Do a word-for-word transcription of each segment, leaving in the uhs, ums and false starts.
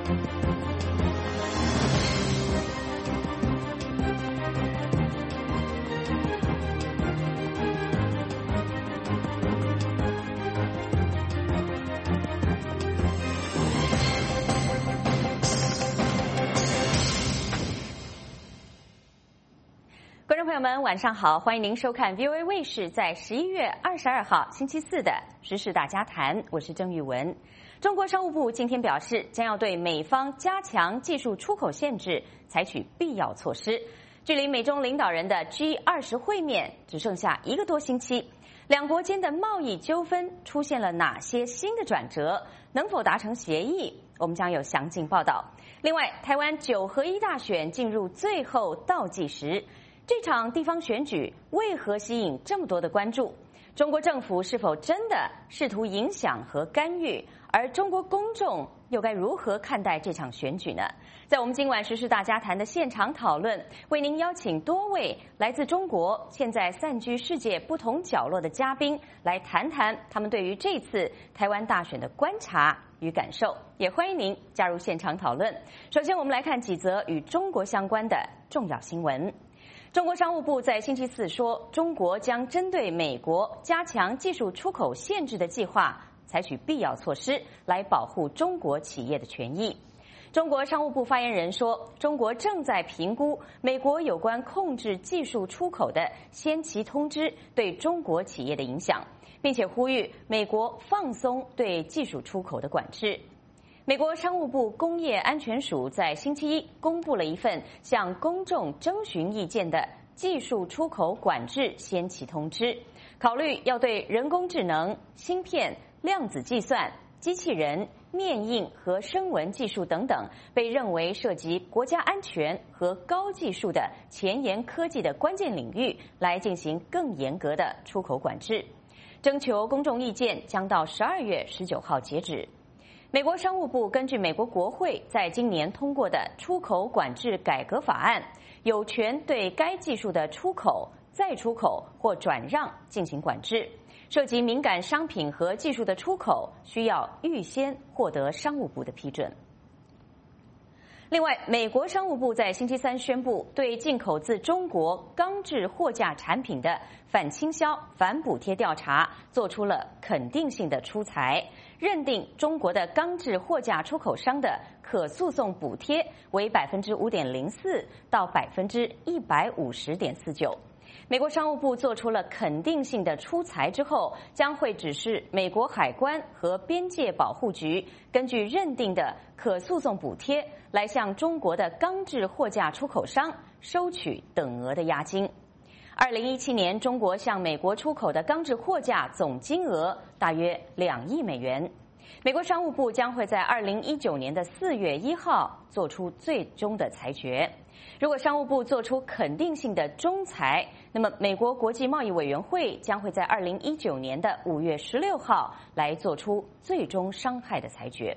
观众朋友们，晚上好！欢迎您收看 V O A 卫视在十一月二十二号星期四的时事大家谈，我是郑玉文。中国商务部今天表示，将要对美方加强技术出口限制采取必要措施。距离美中领导人的 G 二十 会面只剩下一个多星期，两国间的贸易纠纷出现了哪些新的转折？能否达成协议？我们将有详尽报道。另外，台湾九合一大选进入最后倒计时。这场地方选举为何吸引这么多的关注？中国政府是否真的试图影响和干预？而中国公众又该如何看待这场选举呢？在我们今晚时事大家谈的现场讨论，为您邀请多位来自中国、现在散居世界不同角落的嘉宾，来谈谈他们对于这次台湾大选的观察与感受。也欢迎您加入现场讨论。首先，我们来看几则与中国相关的重要新闻。中国商务部在星期四说，中国将针对美国加强技术出口限制的计划，采取必要措施来保护中国企业的权益。中国商务部发言人说，中国正在评估美国有关控制技术出口的先期通知对中国企业的影响，并且呼吁美国放松对技术出口的管制。美国商务部工业安全署在星期一公布了一份向公众征询意见的技术出口管制先期通知，考虑要对人工智能、芯片、量子计算、机器人、面印和声纹技术等等被认为涉及国家安全和高技术的前沿科技的关键领域来进行更严格的出口管制。征求公众意见将到十二月十九号截止。美国商务部根据美国国会在今年通过的出口管制改革法案，有权对该技术的出口、再出口或转让进行管制。涉及敏感商品和技术的出口，需要预先获得商务部的批准。另外，美国商务部在星期三宣布，对进口自中国钢制货架产品的反倾销、反补贴调查做出了肯定性的出裁，认定中国的钢制货架出口商的可诉讼补贴为百分之五点零四到百分之一百五十点四九。美国商务部做出了肯定性的出裁之后，将会指示美国海关和边界保护局根据认定的可诉讼补贴来向中国的钢制货架出口商收取等额的押金。二零一七年，中国向美国出口的钢制货架总金额大约两亿美元。美国商务部将会在二零一九年的四月一号做出最终的裁决。如果商务部做出肯定性的仲裁，那么美国国际贸易委员会将会在二零一九年的五月十六号来做出最终伤害的裁决。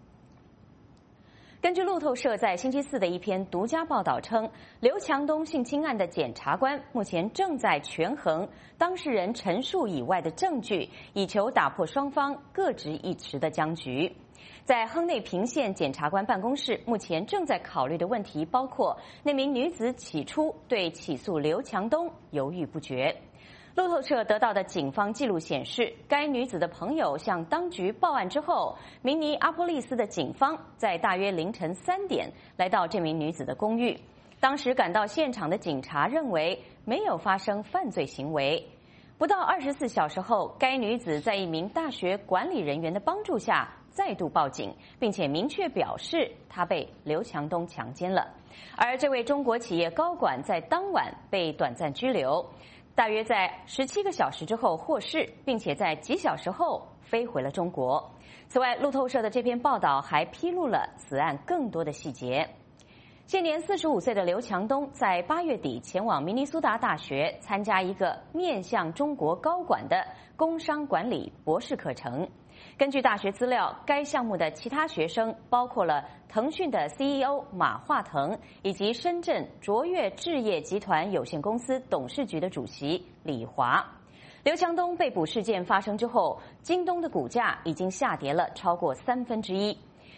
根据路透社在星期四的一篇独家报道称，刘强东性侵案的检察官目前正在权衡当事人陈述以外的证据，以求打破双方各执一词的僵局。在亨内平县检察官办公室，目前正在考虑的问题包括那名女子起初对起诉刘强东犹豫不决。路透社得到的警方记录显示，该女子的朋友向当局报案之后，明尼阿波利斯的警方在大约凌晨三点来到这名女子的公寓。当时赶到现场的警察认为没有发生犯罪行为。不到二十四小时后，该女子在一名大学管理人员的帮助下再度报警，并且明确表示她被刘强东强奸了。而这位中国企业高管在当晚被短暂拘留，大约在十七个小时之后获释，并且在几小时后飞回了中国。此外，路透社的这篇报道还披露了此案更多的细节。现年四十五岁的刘强东在八月底前往明尼苏达大学参加一个面向中国高管的工商管理博士课程。根据大学资料，该项目的其他学生包括了腾讯的 C E O 马化腾，以及深圳卓越置业集团有限公司董事局的主席李华。刘强东被捕事件发生之后，京东的股价已经下跌了超过三分之一。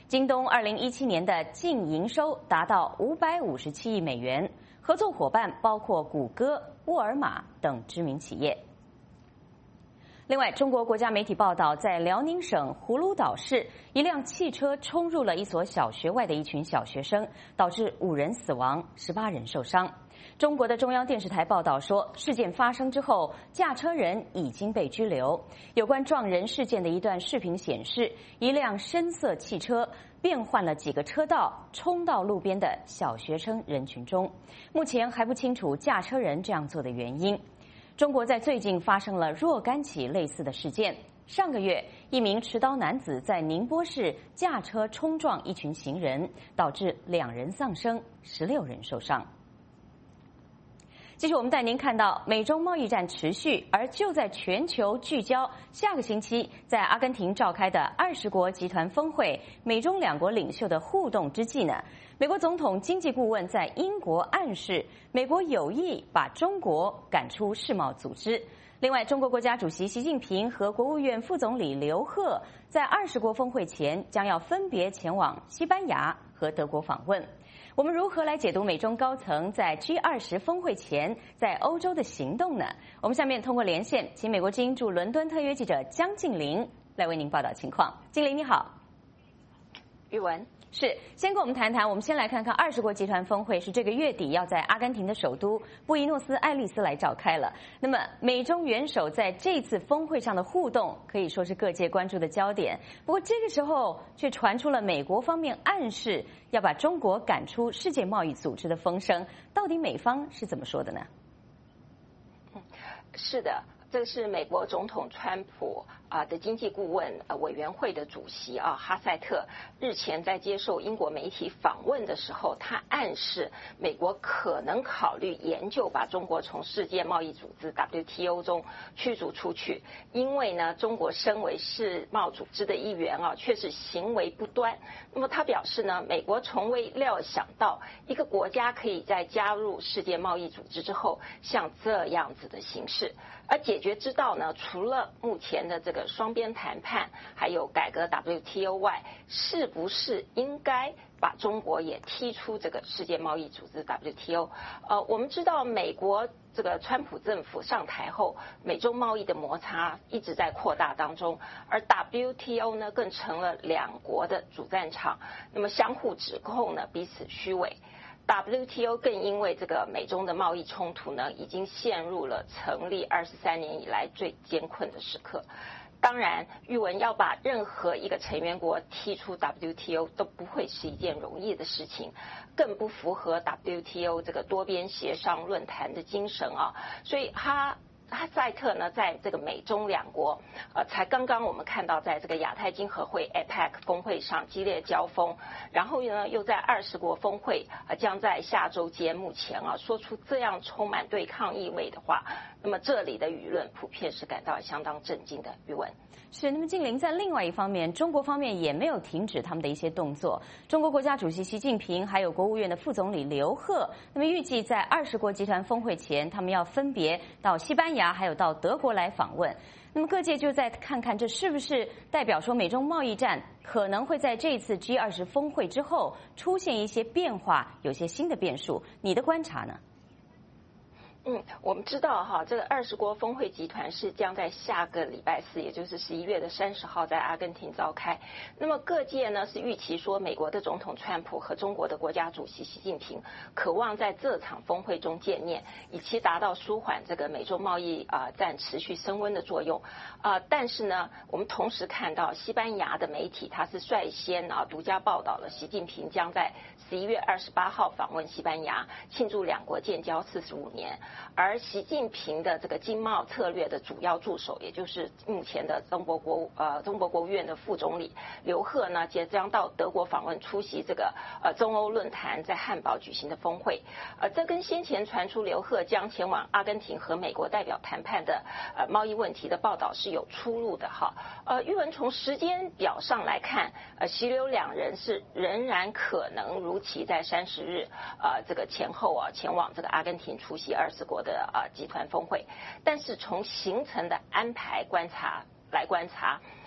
京东二零一七年的净营收达到五百五十七亿美元，合作伙伴包括谷歌、沃尔玛等知名企业。另外，中国国家媒体报道，在辽宁省葫芦岛市，一辆汽车冲入了一所小学外的一群小学生，导致五人死亡，十八人受伤。中国的中央电视台报道说，事件发生之后，驾车人已经被拘留。有关撞人事件的一段视频显示，一辆深色汽车变换了几个车道，冲到路边的小学生人群中。目前还不清楚驾车人这样做的原因。中国在最近发生了若干起类似的事件。上个月，一名持刀男子在宁波市驾车冲撞一群行人，导致两人丧生，十六人受伤。继续，我们带您看到美中贸易战持续，而就在全球聚焦下个星期在阿根廷召开的二十国集团峰会，美中两国领袖的互动之际呢，美国总统经济顾问在英国暗示，美国有意把中国赶出世贸组织。另外，中国国家主席习近平和国务院副总理刘鹤在二十国峰会前将要分别前往西班牙和德国访问。我们如何来解读美中高层在 G 二十 峰会前在欧洲的行动呢？我们下面通过连线，请美国之音驻伦敦特约记者江静玲来为您报道情况。静玲你好。 玉文。 是，先跟我们谈谈，我们先来看看二十国集团峰会是这个月底要在阿根廷的首都布宜诺斯艾利斯来召开了。那么美中元首在这次峰会上的互动可以说是各界关注的焦点。不过这个时候却传出了美国方面暗示要把中国赶出世界贸易组织的风声，到底美方是怎么说的呢？ 嗯，是的。这是美国总统川普啊的经济顾问呃委员会的主席啊哈塞特日前在接受英国媒体访问的时候，他暗示美国可能考虑研究把中国从世界贸易组织 W T O 中驱逐出去，因为呢，中国身为世贸组织的一员啊，却是行为不端。那么他表示呢，美国从未料想到一个国家可以在加入世界贸易组织之后像这样子的形式。而解决之道呢，除了目前的这个双边谈判，还有改革 W T O 外，是不是应该把中国也踢出这个世界贸易组织 W T O？ 呃，我们知道美国这个川普政府上台后，美中贸易的摩擦一直在扩大当中，而 W T O 呢更成了两国的主战场，那么相互指控呢，彼此虚伪。W T O 更因为这个美中的贸易冲突呢，已经陷入了成立二十三年以来最艰困的时刻。当然，玉文要把任何一个成员国踢出 W T O 都不会是一件容易的事情，更不符合 W T O 这个多边协商论坛的精神啊。所以他。哈塞特呢，在这个美中两国，呃，才刚刚我们看到，在这个亚太经合会 A P E C 峰会上激烈交锋，然后呢，又在二十国峰会，呃，将在下周揭幕前啊，说出这样充满对抗意味的话，那么这里的舆论普遍是感到相当震惊的。语文。 是，那么静玲在另外一方面，中国方面也没有停止他们的一些动作。中国国家主席习近平还有国务院的副总理刘鹤，那么预计在二十国集团峰会前，他们要分别到西班牙还有到德国来访问。那么各界就再看看，这是不是代表说美中贸易战可能会在这次 G 二十 峰会之后出现一些变化，有些新的变数？你的观察呢？ 嗯，我们知道哈，这个二十国峰会集团是将在下个礼拜四，也就是十一月的三十号，在阿根廷召开。那么各界呢是预期说，美国的总统川普和中国的国家主席习近平渴望在这场峰会中见面，以期达到舒缓这个美中贸易啊、呃、战持续升温的作用。啊、呃，但是呢，我们同时看到西班牙的媒体，它是率先啊独家报道了习近平将在十一月二十八号访问西班牙，庆祝两国建交四十五年。而习近平的这个经贸策略的主要助手，也就是目前的中国国呃中国国务院的副总理刘鹤呢，即将到德国访问，出席这个呃中欧论坛在汉堡举行的峰会。呃，这跟先前传出刘鹤将前往阿根廷和美国代表谈判的呃贸易问题的报道是有出入的哈。呃，玉文从时间表上来看，呃，习刘两人是仍然可能如期在三十日呃这个前后啊前往这个阿根廷出席二十国的啊集团峰会，但是从行程的安排观察来观察，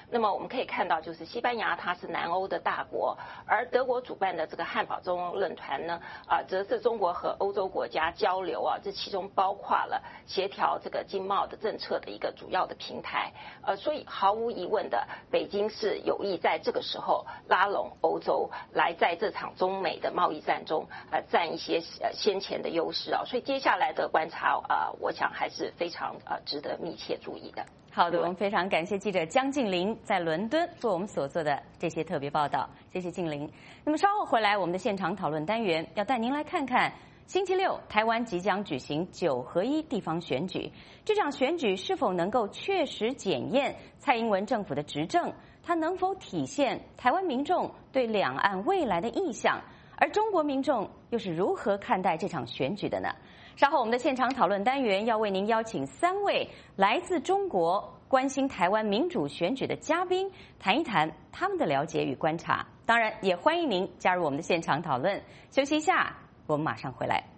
那么我们可以看到，就是西班牙它是南欧的大国，而德国主办的这个汉堡中欧论坛呢，啊，则是中国和欧洲国家交流啊，这其中包括了协调这个经贸的政策的一个主要的平台。呃，所以毫无疑问的，北京是有意在这个时候拉拢欧洲，来在这场中美的贸易战中，呃，占一些呃先前的优势啊。所以接下来的观察啊、呃，我想还是非常呃值得密切注意的。 好的，我们非常感谢记者江静玲在伦敦为我们所做的这些特别报道，谢谢静玲。那么稍后回来，我们的现场讨论单元要带您来看看，星期六台湾即将举行九合一地方选举，这场选举是否能够确实检验蔡英文政府的执政，它能否体现台湾民众对两岸未来的意向，而中国民众又是如何看待这场选举的呢？稍后我们的现场讨论单元要为您邀请三位来自中国关心台湾民主选举的嘉宾，谈一谈他们的了解与观察。当然，也欢迎您加入我们的现场讨论。休息一下，我们马上回来。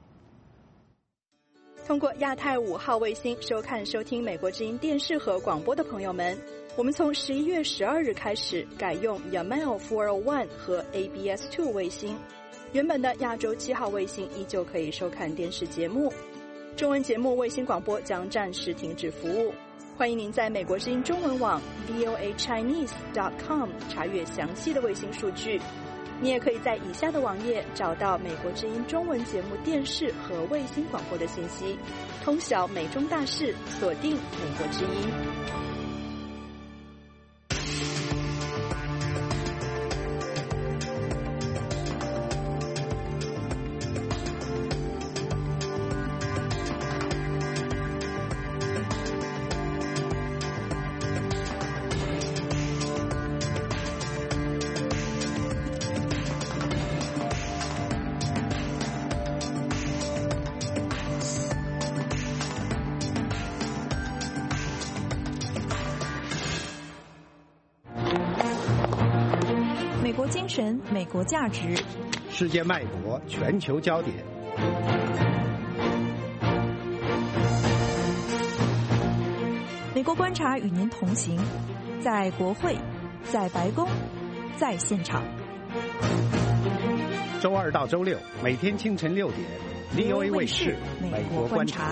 通过亚太五号卫星收看收听美国之音电视和广播的朋友们，我们从十一月十二日开始改用 Yamal四零一 和 A B S 二 卫星。原本的亚洲七号卫星依旧可以收看电视节目，中文节目卫星广播将暂时停止服务。欢迎您在美国之音中文网 V O A Chinese dot com 查阅详细的卫星数据。你也可以在以下的网页找到美国之音中文节目电视和卫星广播的信息，通晓美中大事，锁定美国之音。 美国精神，美国价值， 世界脉搏，全球焦点。 美国观察与您同行，在国会，在白宫，在现场。 周二到周六，每天清晨六点 ，V O A 卫视美国观察。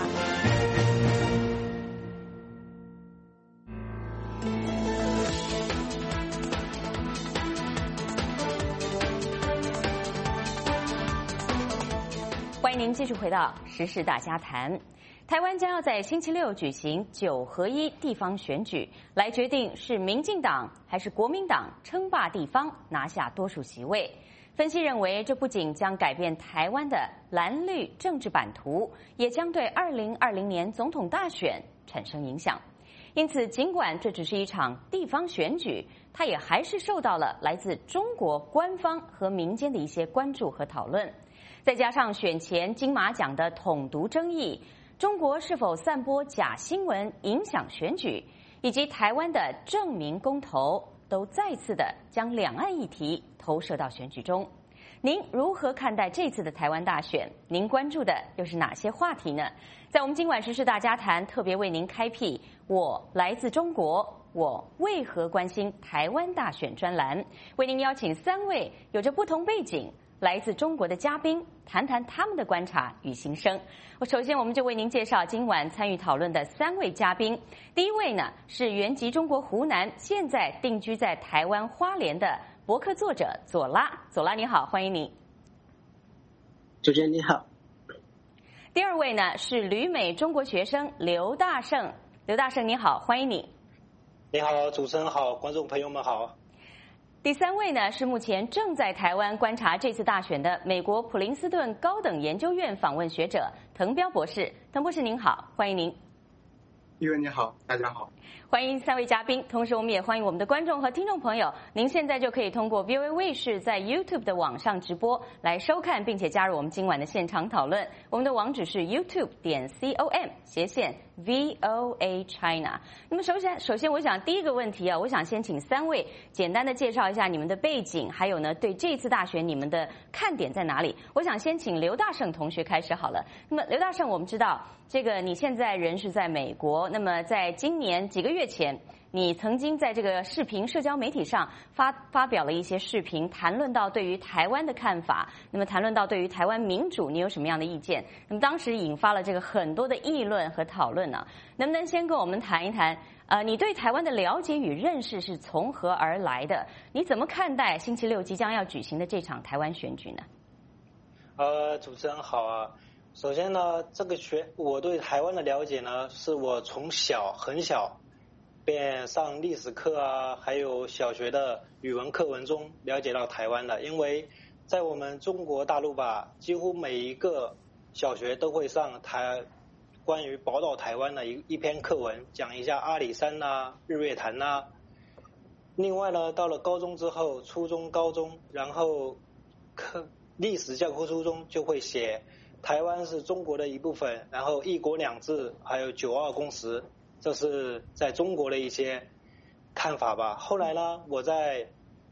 欢迎您继续回到时事大家谈。台湾将要在星期六举行九合一地方选举，来决定是民进党还是国民党称霸地方，拿下多数席位。分析认为，这不仅将改变台湾的蓝绿政治版图，也将对二零二零年总统大选产生影响。因此，尽管这只是一场地方选举，它也还是受到了来自中国官方和民间的一些关注和讨论。再加上选前金马奖的统独争议，中国是否散播假新闻影响选举，以及台湾的正名公投，都再次的将两岸议题投射到选举中。您如何看待这次的台湾大选？您关注的又是哪些话题呢？在我们今晚时事大家谈特别为您开辟我来自中国，我为何关心台湾大选专栏，为您邀请三位有着不同背景来自中国的嘉宾，谈谈他们的观察与心声。我首先我们就为您介绍今晚参与讨论的三位嘉宾。第一位呢是原籍中国湖南，现在定居在台湾花莲的博客作者左拉。左拉你好，欢迎你。 主持人你好。 第二位呢是旅美中国学生刘大胜。刘大胜你好，欢迎你。 你好，主持人好，观众朋友们好。 第三位呢是目前正在台湾观察这次大选的美国普林斯顿高等研究院访问学者滕彪博士。滕博士您好，欢迎您。 玉文你好，大家好。 欢迎三位嘉宾，同时我们也欢迎我们的观众和听众朋友。您现在就可以通过 V O A 卫视在 YouTube 的网上直播来收看，并且加入我们今晚的现场讨论。我们的网址是 YouTube 点 com 斜线 V O A China。那么首先，首先我想第一个问题啊，我想先请三位简单的介绍一下你们的背景，还有呢对这次大选你们的看点在哪里？我想先请刘大胜同学开始好了。那么刘大胜，我们知道这个你现在人是在美国。 国，那么在今年几个月前，你曾经在这个视频社交媒体上发发表了一些视频，谈论到对于台湾的看法，那么谈论到对于台湾民主你有什么样的意见？那么当时引发了这个很多的议论和讨论呢、啊。能不能先跟我们谈一谈？呃，你对台湾的了解与认识是从何而来的？你怎么看待星期六即将要举行的这场台湾选举呢？ 呃，主持人好啊。首先呢，这个学我对台湾的了解呢，是我从小很小便上历史课啊，还有小学的语文课文中了解到台湾的。因为在我们中国大陆吧，几乎每一个小学都会上台关于宝岛台湾的一一篇课文，讲一下阿里山呐、啊、日月潭呐、啊。另外呢，到了高中之后，初中、高中，然后课历史教科书中就会写台湾是中国的一部分，然后一国两制，还有九二共识，这是在中国的一些看法吧。后来呢，我在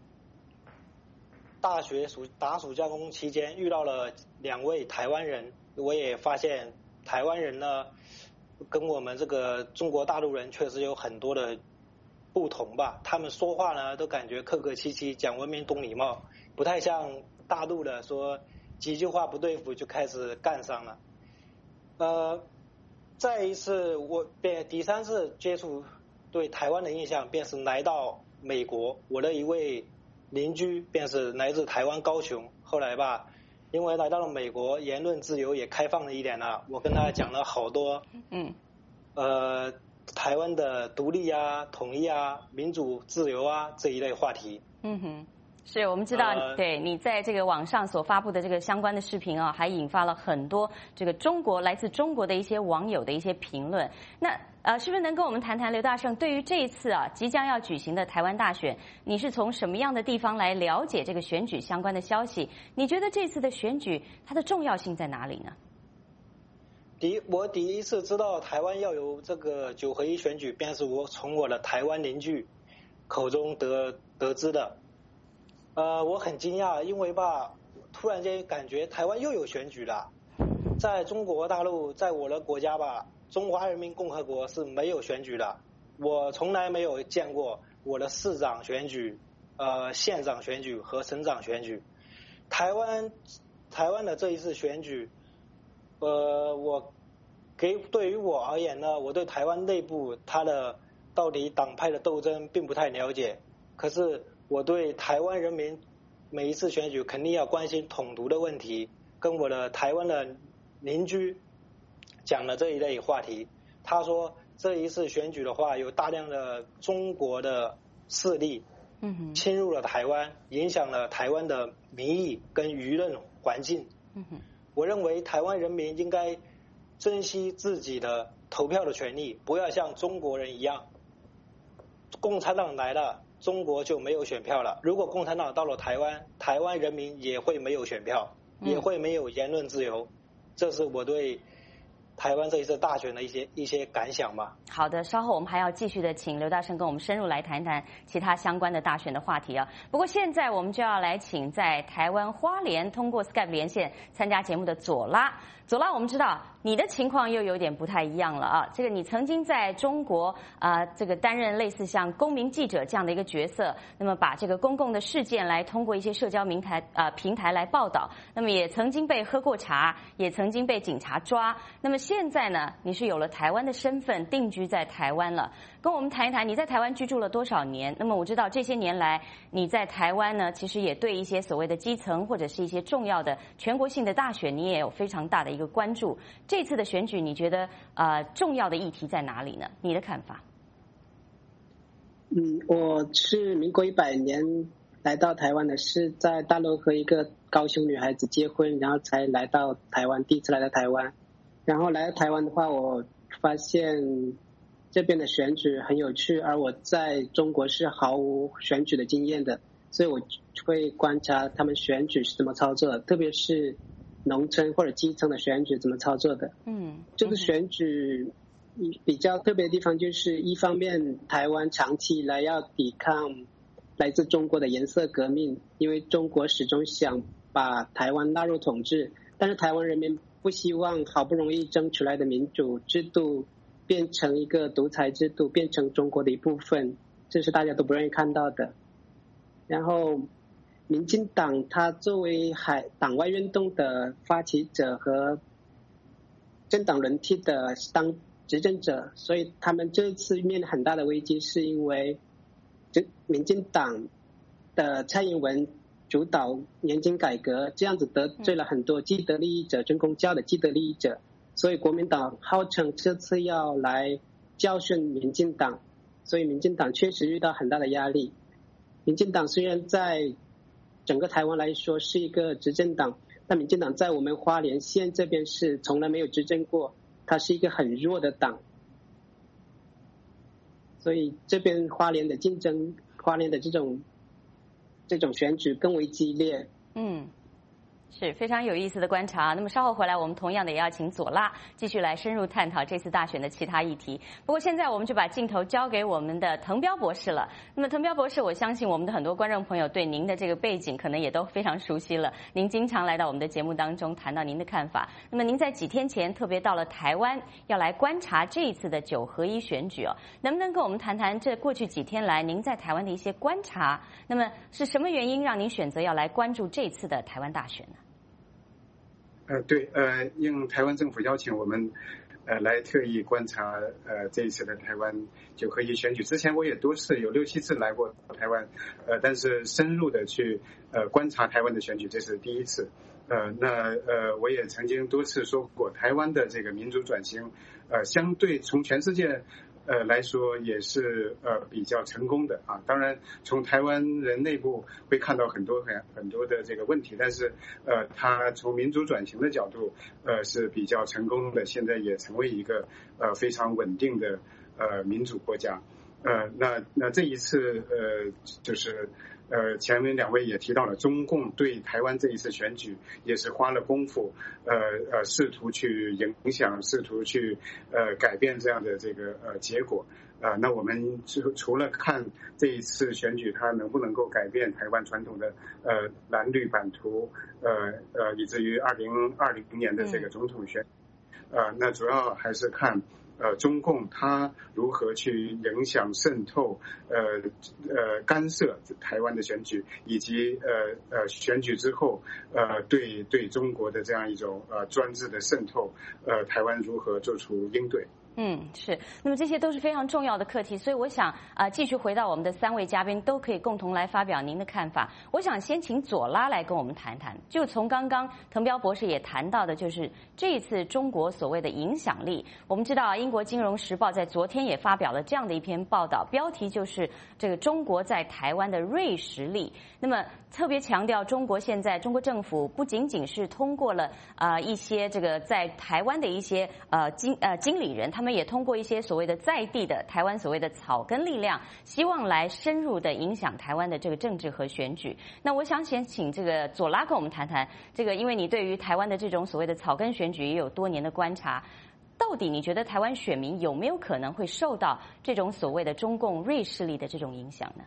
大学暑打暑假工期间遇到了两位台湾人，我也发现台湾人呢跟我们这个中国大陆人确实有很多的不同吧。他们说话呢都感觉客客气气，讲文明懂礼貌，不太像大陆的说几句话不对付就开始干上了。呃，再一次我便第三次接触对台湾的印象便是来到美国，我的一位邻居便是来自台湾高雄。后来吧，因为来到了美国，言论自由也开放了一点了，我跟他讲了好多，嗯，呃，台湾的独立啊、统一啊、民主自由啊这一类话题。嗯哼。 是我们知道，呃、对你在这个网上所发布的这个相关的视频啊，还引发了很多这个中国来自中国的一些网友的一些评论。那呃，是不是能跟我们谈谈刘大胜对于这一次啊即将要举行的台湾大选，你是从什么样的地方来了解这个选举相关的消息？你觉得这次的选举它的重要性在哪里呢？ 第我第一次知道台湾要有这个九合一选举，便是我从我的台湾邻居口中得得知的。呃，我很惊讶，因为吧，突然间感觉台湾又有选举了。在中国大陆，在我的国家吧，中华人民共和国是没有选举的。我从来没有见过我的市长选举、呃县长选举和省长选举。台湾台湾的这一次选举，呃，我给对于我而言呢，我对台湾内部它的到底党派的斗争并不太了解，可是我对台湾人民每一次选举肯定要关心统独的问题，跟我的台湾的邻居讲了这一类话题。他说这一次选举的话，有大量的中国的势力侵入了台湾，影响了台湾的民意跟舆论环境。我认为台湾人民应该珍惜自己的投票的权利，不要像中国人一样，共产党来了中国就没有选票了，如果共产党到了台湾，台湾人民也会没有选票，也会没有言论自由。这是我对台湾这一次大选的一些一些感想吧。 好的，稍后我们还要继续的请刘大胜跟我们深入来谈谈其他相关的大选的话题啊。不过现在我们就要来请在台湾花莲通过 Skype 连线参加节目的左拉。左拉，我们知道你的情况又有点不太一样了啊。这个你曾经在中国啊、呃，这个担任类似像公民记者这样的一个角色，那么把这个公共的事件来通过一些社交平台啊、呃、平台来报道，那么也曾经被喝过茶，也曾经被警察抓。那么现在呢，你是有了台湾的身份，定居在台湾了。跟我们谈一谈你在台湾居住了多少年？那么我知道这些年来你在台湾呢，其实也对一些所谓的基层或者是一些重要的全国性的大选，你也有非常大的一个关注。这次的选举，你觉得呃重要的议题在哪里呢？你的看法？ 嗯，我是民国一百年来到台湾的，是在大陆和一个高雄女孩子结婚，然后才来到台湾，第一次来到台湾。然后来到台湾的话，我发现这边的选举很有趣，而我在中国是毫无选举的经验的，所以我会观察他们选举是怎么操作的，特别是农村或者基层的选举怎么操作的。嗯，这个选举比较特别的地方就是，一方面台湾长期以来要抵抗来自中国的颜色革命，因为中国始终想把台湾纳入统治，但是台湾人民不希望好不容易争取来的民主制度变成一个独裁制度，变成中国的一部分，这是大家都不愿意看到的。然后民进党它作为海党外运动的发起者和政党轮替的当执政者，所以他们这次面临很大的危机，是因为这民进党的蔡英文主导年金改革，这样子得罪了很多既得利益者，军公教的既得利益者，所以国民党号称这次要来教训民进党，所以民进党确实遇到很大的压力。民进党虽然在整个台湾来说是一个执政党，但民进党在我们花莲县这边是从来没有执政过，它是一个很弱的党，所以这边花莲的竞争，花莲的这种这种选举更为激烈。 嗯，是非常有意思的观察。那么稍后回来，我们同样的也要请左拉继续来深入探讨这次大选的其他议题。不过现在我们就把镜头交给我们的滕彪博士了。那么滕彪博士，我相信我们的很多观众朋友对您的这个背景可能也都非常熟悉了。您经常来到我们的节目当中谈到您的看法。那么您在几天前特别到了台湾，要来观察这一次的九合一选举哦，能不能跟我们谈谈这过去几天来您在台湾的一些观察？那么是什么原因让您选择要来关注这次的台湾大选呢？ 呃，对，呃，应台湾政府邀请我们，呃，来特意观察呃这一次的台湾九合一选举。之前我也多次有六七次来过台湾，呃，但是深入的去呃观察台湾的选举，这是第一次。呃，那呃，我也曾经多次说过，台湾的这个民主转型，呃，相对从全世界呃来说也是呃比较成功的啊。当然从台湾人内部会看到很多很很多的这个问题，但是呃它从民主转型的角度呃是比较成功的，现在也成为一个呃非常稳定的呃民主国家。呃那那这一次呃就是呃前面两位也提到了，中共对台湾这一次选举也是花了功夫，呃呃试图去影响，试图去呃改变这样的这个呃结果。啊，那我们除除了看这一次选举它能不能够改变台湾传统的呃蓝绿版图，呃呃以至于二零二零年的这个总统选，呃那主要还是看呃中共它如何去影响、渗透、呃呃干涉台湾的选举，以及呃呃选举之后呃对对中国的这样一种呃专制的渗透，呃台湾如何做出应对。 嗯，是。那么这些都是非常重要的课题，所以我想啊、呃，继续回到我们的三位嘉宾，都可以共同来发表您的看法。我想先请左拉来跟我们谈谈，就从刚刚滕彪博士也谈到的，就是这一次中国所谓的影响力。我们知道，英国金融时报在昨天也发表了这样的一篇报道，标题就是这个中国在台湾的锐实力。那么特别强调，中国现在中国政府不仅仅是通过了啊、呃、一些这个在台湾的一些呃经呃经理人，他们也通过一些所谓的在地的台湾所谓的草根力量，希望来深入的影响台湾的这个政治和选举。那我想先请这个左拉跟我们谈谈这个，因为你对于台湾的这种所谓的草根选举也有多年的观察，到底你觉得台湾选民有没有可能会受到这种所谓的中共锐势力的这种影响呢？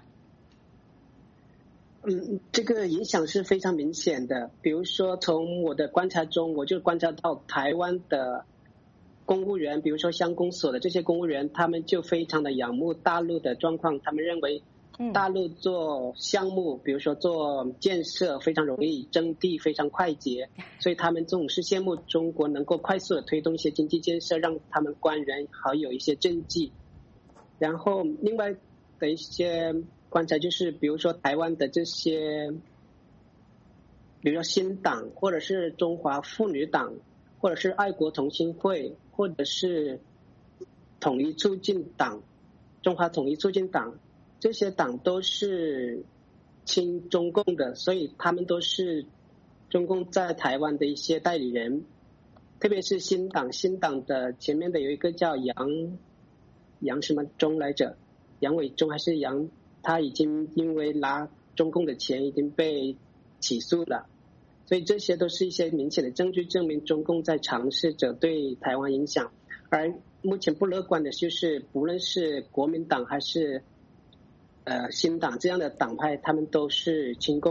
嗯，这个影响是非常明显的。比如说，从我的观察中，我就观察到台湾的公务员，比如说乡公所的这些公务员，他们就非常的仰慕大陆的状况。他们认为大陆做项目，比如说做建设非常容易，征地非常快捷，所以他们总是羡慕中国能够快速的推动一些经济建设，让他们官员好有一些政绩。然后另外的一些观察就是，比如说台湾的这些，比如说新党，或者是中华妇女党，或者是爱国同心会，或者是统一促进党、中华统一促进党，这些党都是亲中共的，所以他们都是中共在台湾的一些代理人。特别是新党，新党的前面的有一个叫杨杨什么忠来着，杨伟忠还是杨，他已经因为拿中共的钱已经被起诉了。所以这些都是一些明显的证据，证明中共在尝试着对台湾影响。而目前不乐观的就是，不论是国民党还是呃新党这样的党派，他们都是亲共的。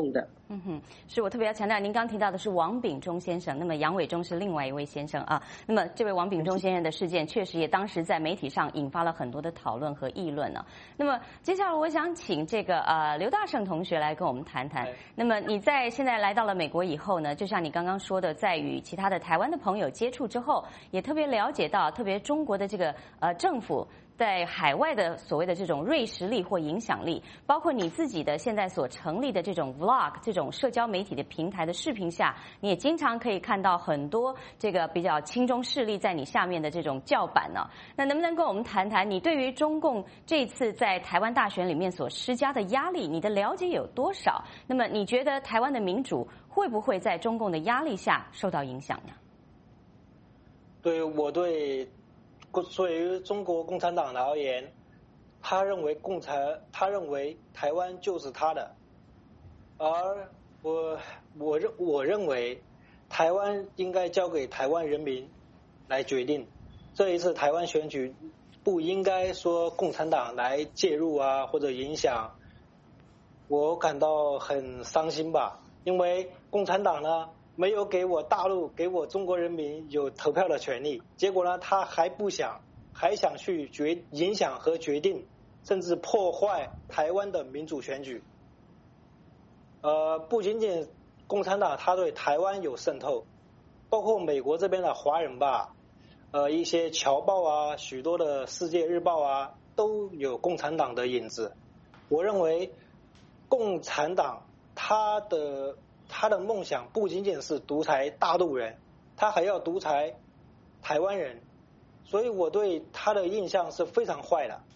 嗯哼，是我特别要强调，您刚提到的是王炳忠先生，那么杨伟忠是另外一位先生啊。那么这位王炳忠先生的事件，确实也当时在媒体上引发了很多的讨论和议论呢、啊。那么接下来我想请这个呃刘大胜同学来跟我们谈谈。那么你在现在来到了美国以后呢，就像你刚刚说的，在与其他的台湾的朋友接触之后，也特别了解到，特别中国的这个呃政府在海外的所谓的这种锐实力或影响力，包括你自己的现在所成立的这种 vlog 这种社交媒体的平台的视频下，你也经常可以看到很多这个比较亲中势力在你下面的这种叫板呢、啊。那能不能跟我们谈谈你对于中共这次在台湾大选里面所施加的压力，你的了解有多少？那么你觉得台湾的民主会不会在中共的压力下受到影响呢？ 对，我对。对于中国共产党而言，他认为共产，他认为台湾就是他的，而我我认我认为台湾应该交给台湾人民来决定。这一次台湾选举不应该说共产党来介入啊或者影响，我感到很伤心吧，因为共产党呢没有给我大陆给我中国人民有投票的权利，结果呢他还不想还想去决影响和决定，甚至破坏台湾的民主选举。呃，不仅仅共产党他对台湾有渗透，包括美国这边的华人吧，呃一些侨报啊，许多的世界日报啊都有共产党的影子。我认为共产党他的他的梦想不仅仅是独裁大陆人，他还要独裁台湾人，所以我对他的印象是非常坏的。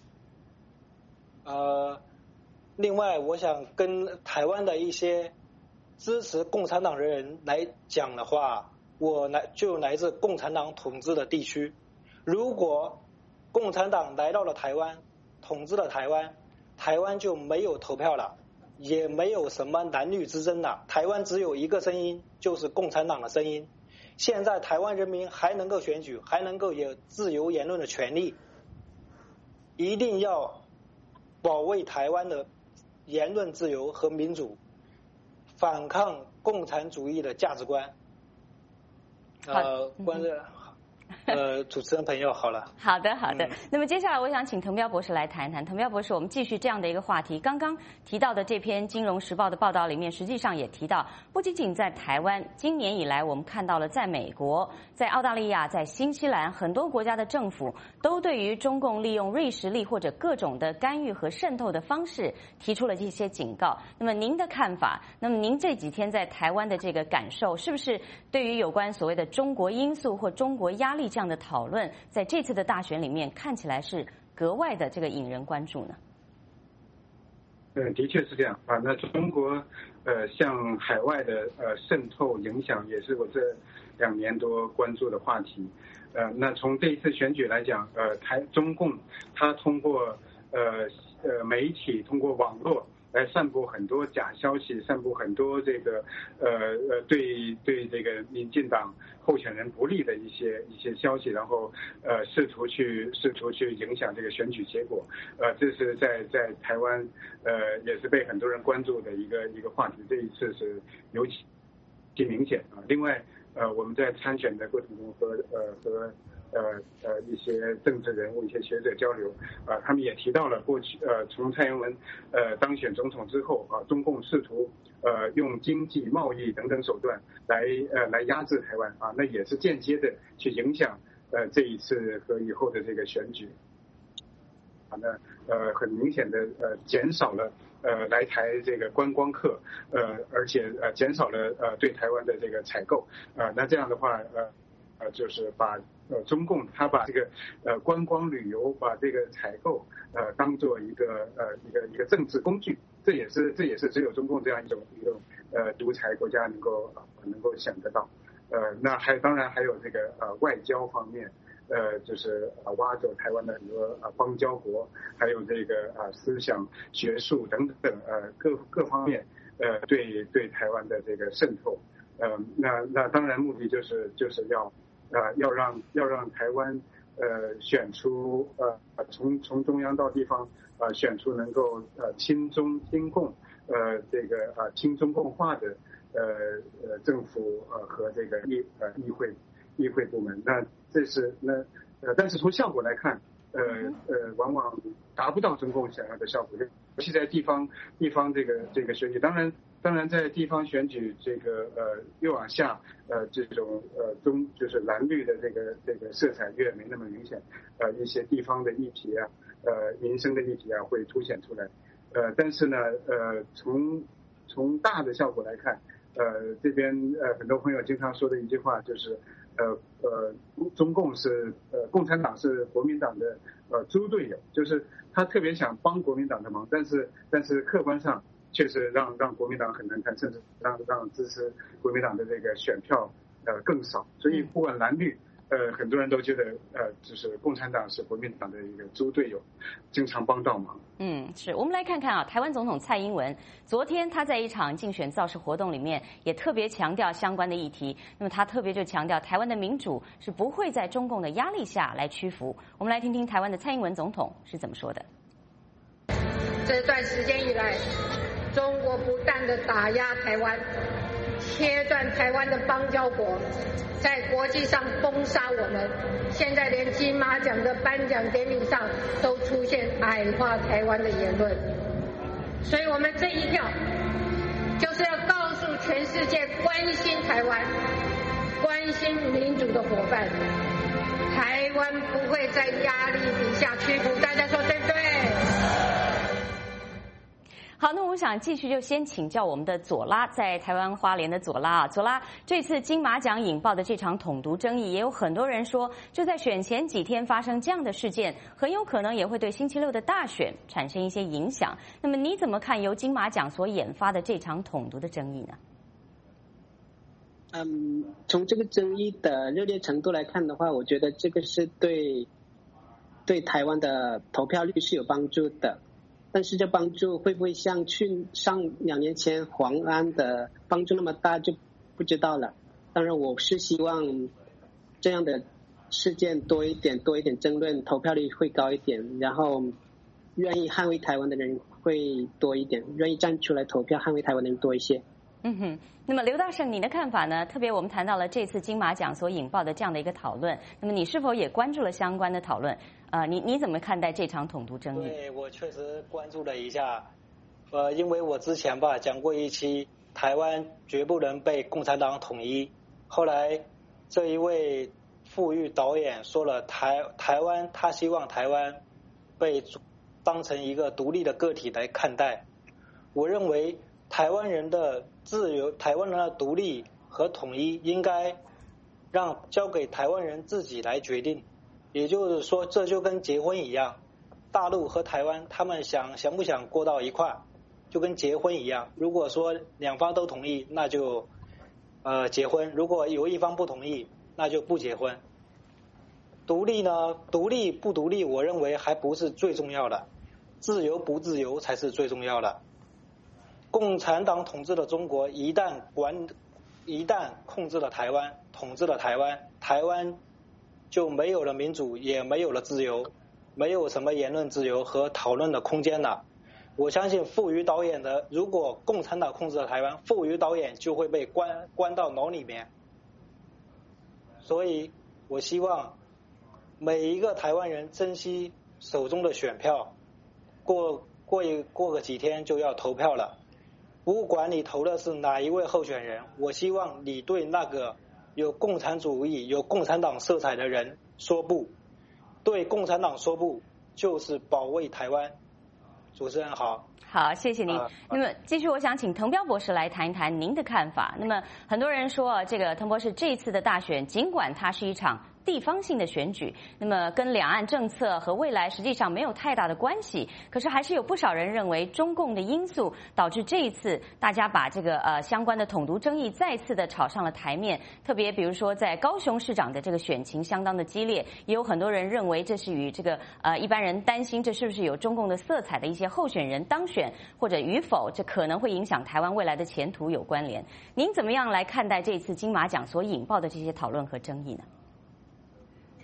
呃，另外我想跟台湾的一些支持共产党的人来讲的话，我来就来自共产党统治的地区，如果共产党来到了台湾，统治了台湾，台湾就没有投票了，也没有什么蓝绿之争了，台湾只有一个声音，就是共产党的声音。现在台湾人民还能够选举，还能够有自由言论的权利，一定要保卫台湾的言论自由和民主，反抗共产主义的价值观。呃，关于呃，主持人朋友，好了。 好的，好的。嗯、那么接下来，我想请滕彪博士来谈谈。滕彪博士，我们继续这样的一个话题。刚刚提到的这篇《金融时报》的报道里面，实际上也提到，不仅仅在台湾，今年以来我们看到了，在美国、在澳大利亚、在新西兰很多国家的政府都对于中共利用锐实力或者各种的干预和渗透的方式提出了这些警告。那么您的看法？那么您这几天在台湾的这个感受，是不是对于有关所谓的中国因素或中国压力这样的讨论，在这次的大选里面看起来是格外的这个引人关注呢？ 呃，的确是这样啊。那中国呃向海外的呃渗透影响，也是我这两年多关注的话题。呃，那从这一次选举来讲，呃，台中共它通过呃呃媒体，通过网络来散布很多假消息，散布很多这个呃呃对对这个民进党候选人不利的一些一些消息，然后呃试图去试图去影响这个选举结果。呃，这是在在台湾呃也是被很多人关注的一个一个话题。这一次是尤其其明显啊。另外呃我们在参选的过程中和呃和呃呃一些政治人物、一些学者交流，啊、呃，他们也提到了过去呃从蔡英文呃当选总统之后啊、呃，中共试图呃用经济、贸易等等手段来呃来压制台湾啊，那也是间接的去影响呃这一次和以后的这个选举啊，那呃很明显的呃减少了呃来台这个观光客，呃而且呃减少了呃对台湾的这个采购啊、呃，那这样的话呃呃就是把呃，中共他把这个呃观光旅游，把这个采购呃当做一个呃一个一个政治工具，这也是这也是只有中共这样一种一种呃独裁国家能够呃能够想得到。呃，那还当然还有这个呃外交方面，呃就是呃挖走台湾的很多呃邦交国，还有这个啊、呃、思想学术等等呃各各方面呃对对台湾的这个渗透。呃，那那当然目的就是就是要。呃，要让要让台湾呃选出呃从从中央到地方呃选出能够呃亲中亲共呃这个啊亲中共化的呃呃政府呃和这个议呃议会议会部门。那这是那呃但是从效果来看，呃呃往往达不到中共想要的效果，尤其在地方地方这个这个选举。当然当然在地方选举这个呃越往下呃这种呃中就是蓝绿的这个这个色彩越没那么明显，呃一些地方的议题啊呃民生的议题啊会凸显出来。呃但是呢呃从从大的效果来看，呃这边呃很多朋友经常说的一句话就是呃呃中共是呃共产党是国民党的呃猪队友，就是他特别想帮国民党的忙，但是但是客观上确实让让国民党很难看，甚至让让支持国民党的这个选票呃更少。所以不管蓝绿，呃很多人都觉得呃就是共产党是国民党的一个猪队友，经常帮倒忙。 嗯，是我们来看看啊，台湾总统蔡英文昨天他在一场竞选造势活动里面也特别强调相关的议题。那么他特别就强调台湾的民主是不会在中共的压力下来屈服。我们来听听台湾的蔡英文总统是怎么说的。 这段时间以来，中国不断的打压台湾，切断台湾的邦交国，在国际上封杀我们，现在连金马奖的颁奖典礼上都出现矮化台湾的言论。所以我们这一票就是要告诉全世界关心台湾、关心民主的伙伴，台湾不会在压力底下屈服。大家说对不对？ 好，那我想继续就先请教我们的左拉，在台湾花莲的左拉啊，左拉，这次金马奖引爆的这场统独争议，也有很多人说，就在选前几天发生这样的事件，很有可能也会对星期六的大选产生一些影响。那么你怎么看由金马奖所引发的这场统独的争议呢？ 嗯，从这个争议的热烈程度来看的话，我觉得这个是对对台湾的投票率是有帮助的。但是这帮助会不会像去上两年前黄安的帮助那么大，就不知道了。当然，我是希望这样的事件多一点，多一点争论，投票率会高一点，然后愿意捍卫台湾的人会多一点，愿意站出来投票捍卫台湾的人多一些。 嗯哼，那么刘大胜，你的看法呢？特别我们谈到了这次金马奖所引爆的这样的一个讨论，那么你是否也关注了相关的讨论？呃，你你怎么看待这场统独争议？ 对，我确实关注了一下，呃，因为我之前吧讲过一期台湾绝不能被共产党统一，后来这一位富裕导演说了台台湾，他希望台湾被当成一个独立的个体来看待。我认为台湾人的自由、台湾人的独立和统一应该让交给台湾人自己来决定。也就是说，这就跟结婚一样，大陆和台湾他们想想不想过到一块，就跟结婚一样。如果说两方都同意，那就呃结婚；如果有一方不同意，那就不结婚。独立呢，独立不独立，我认为还不是最重要的，自由不自由才是最重要的。共产党统治的中国一旦管，一旦控制了台湾，统治了台湾，台湾就没有了民主，也没有了自由，没有什么言论自由和讨论的空间了。我相信傅余导演的，如果共产党控制了台湾，傅余导演就会被关关到牢里面。所以我希望每一个台湾人珍惜手中的选票，过过一过个几天就要投票了。不管你投的是哪一位候选人，我希望你对那个有共产主义、有共产党色彩的人说不。对共产党说不，就是保卫台湾。主持人好。 好，谢谢您。呃、那么继续，我想请滕彪博士来谈一谈您的看法。那么很多人说，这个滕博士这次的大选，尽管它是一场地方性的选举，那么跟两岸政策和未来实际上没有太大的关系，可是还是有不少人认为中共的因素导致这一次大家把这个呃相关的统独争议再次的炒上了台面。特别比如说在高雄市长的这个选情相当的激烈，也有很多人认为这是与这个呃一般人担心这是不是有中共的色彩的一些候选人当选或者与否，这可能会影响台湾未来的前途有关联。您怎么样来看待这次金马奖所引爆的这些讨论和争议呢？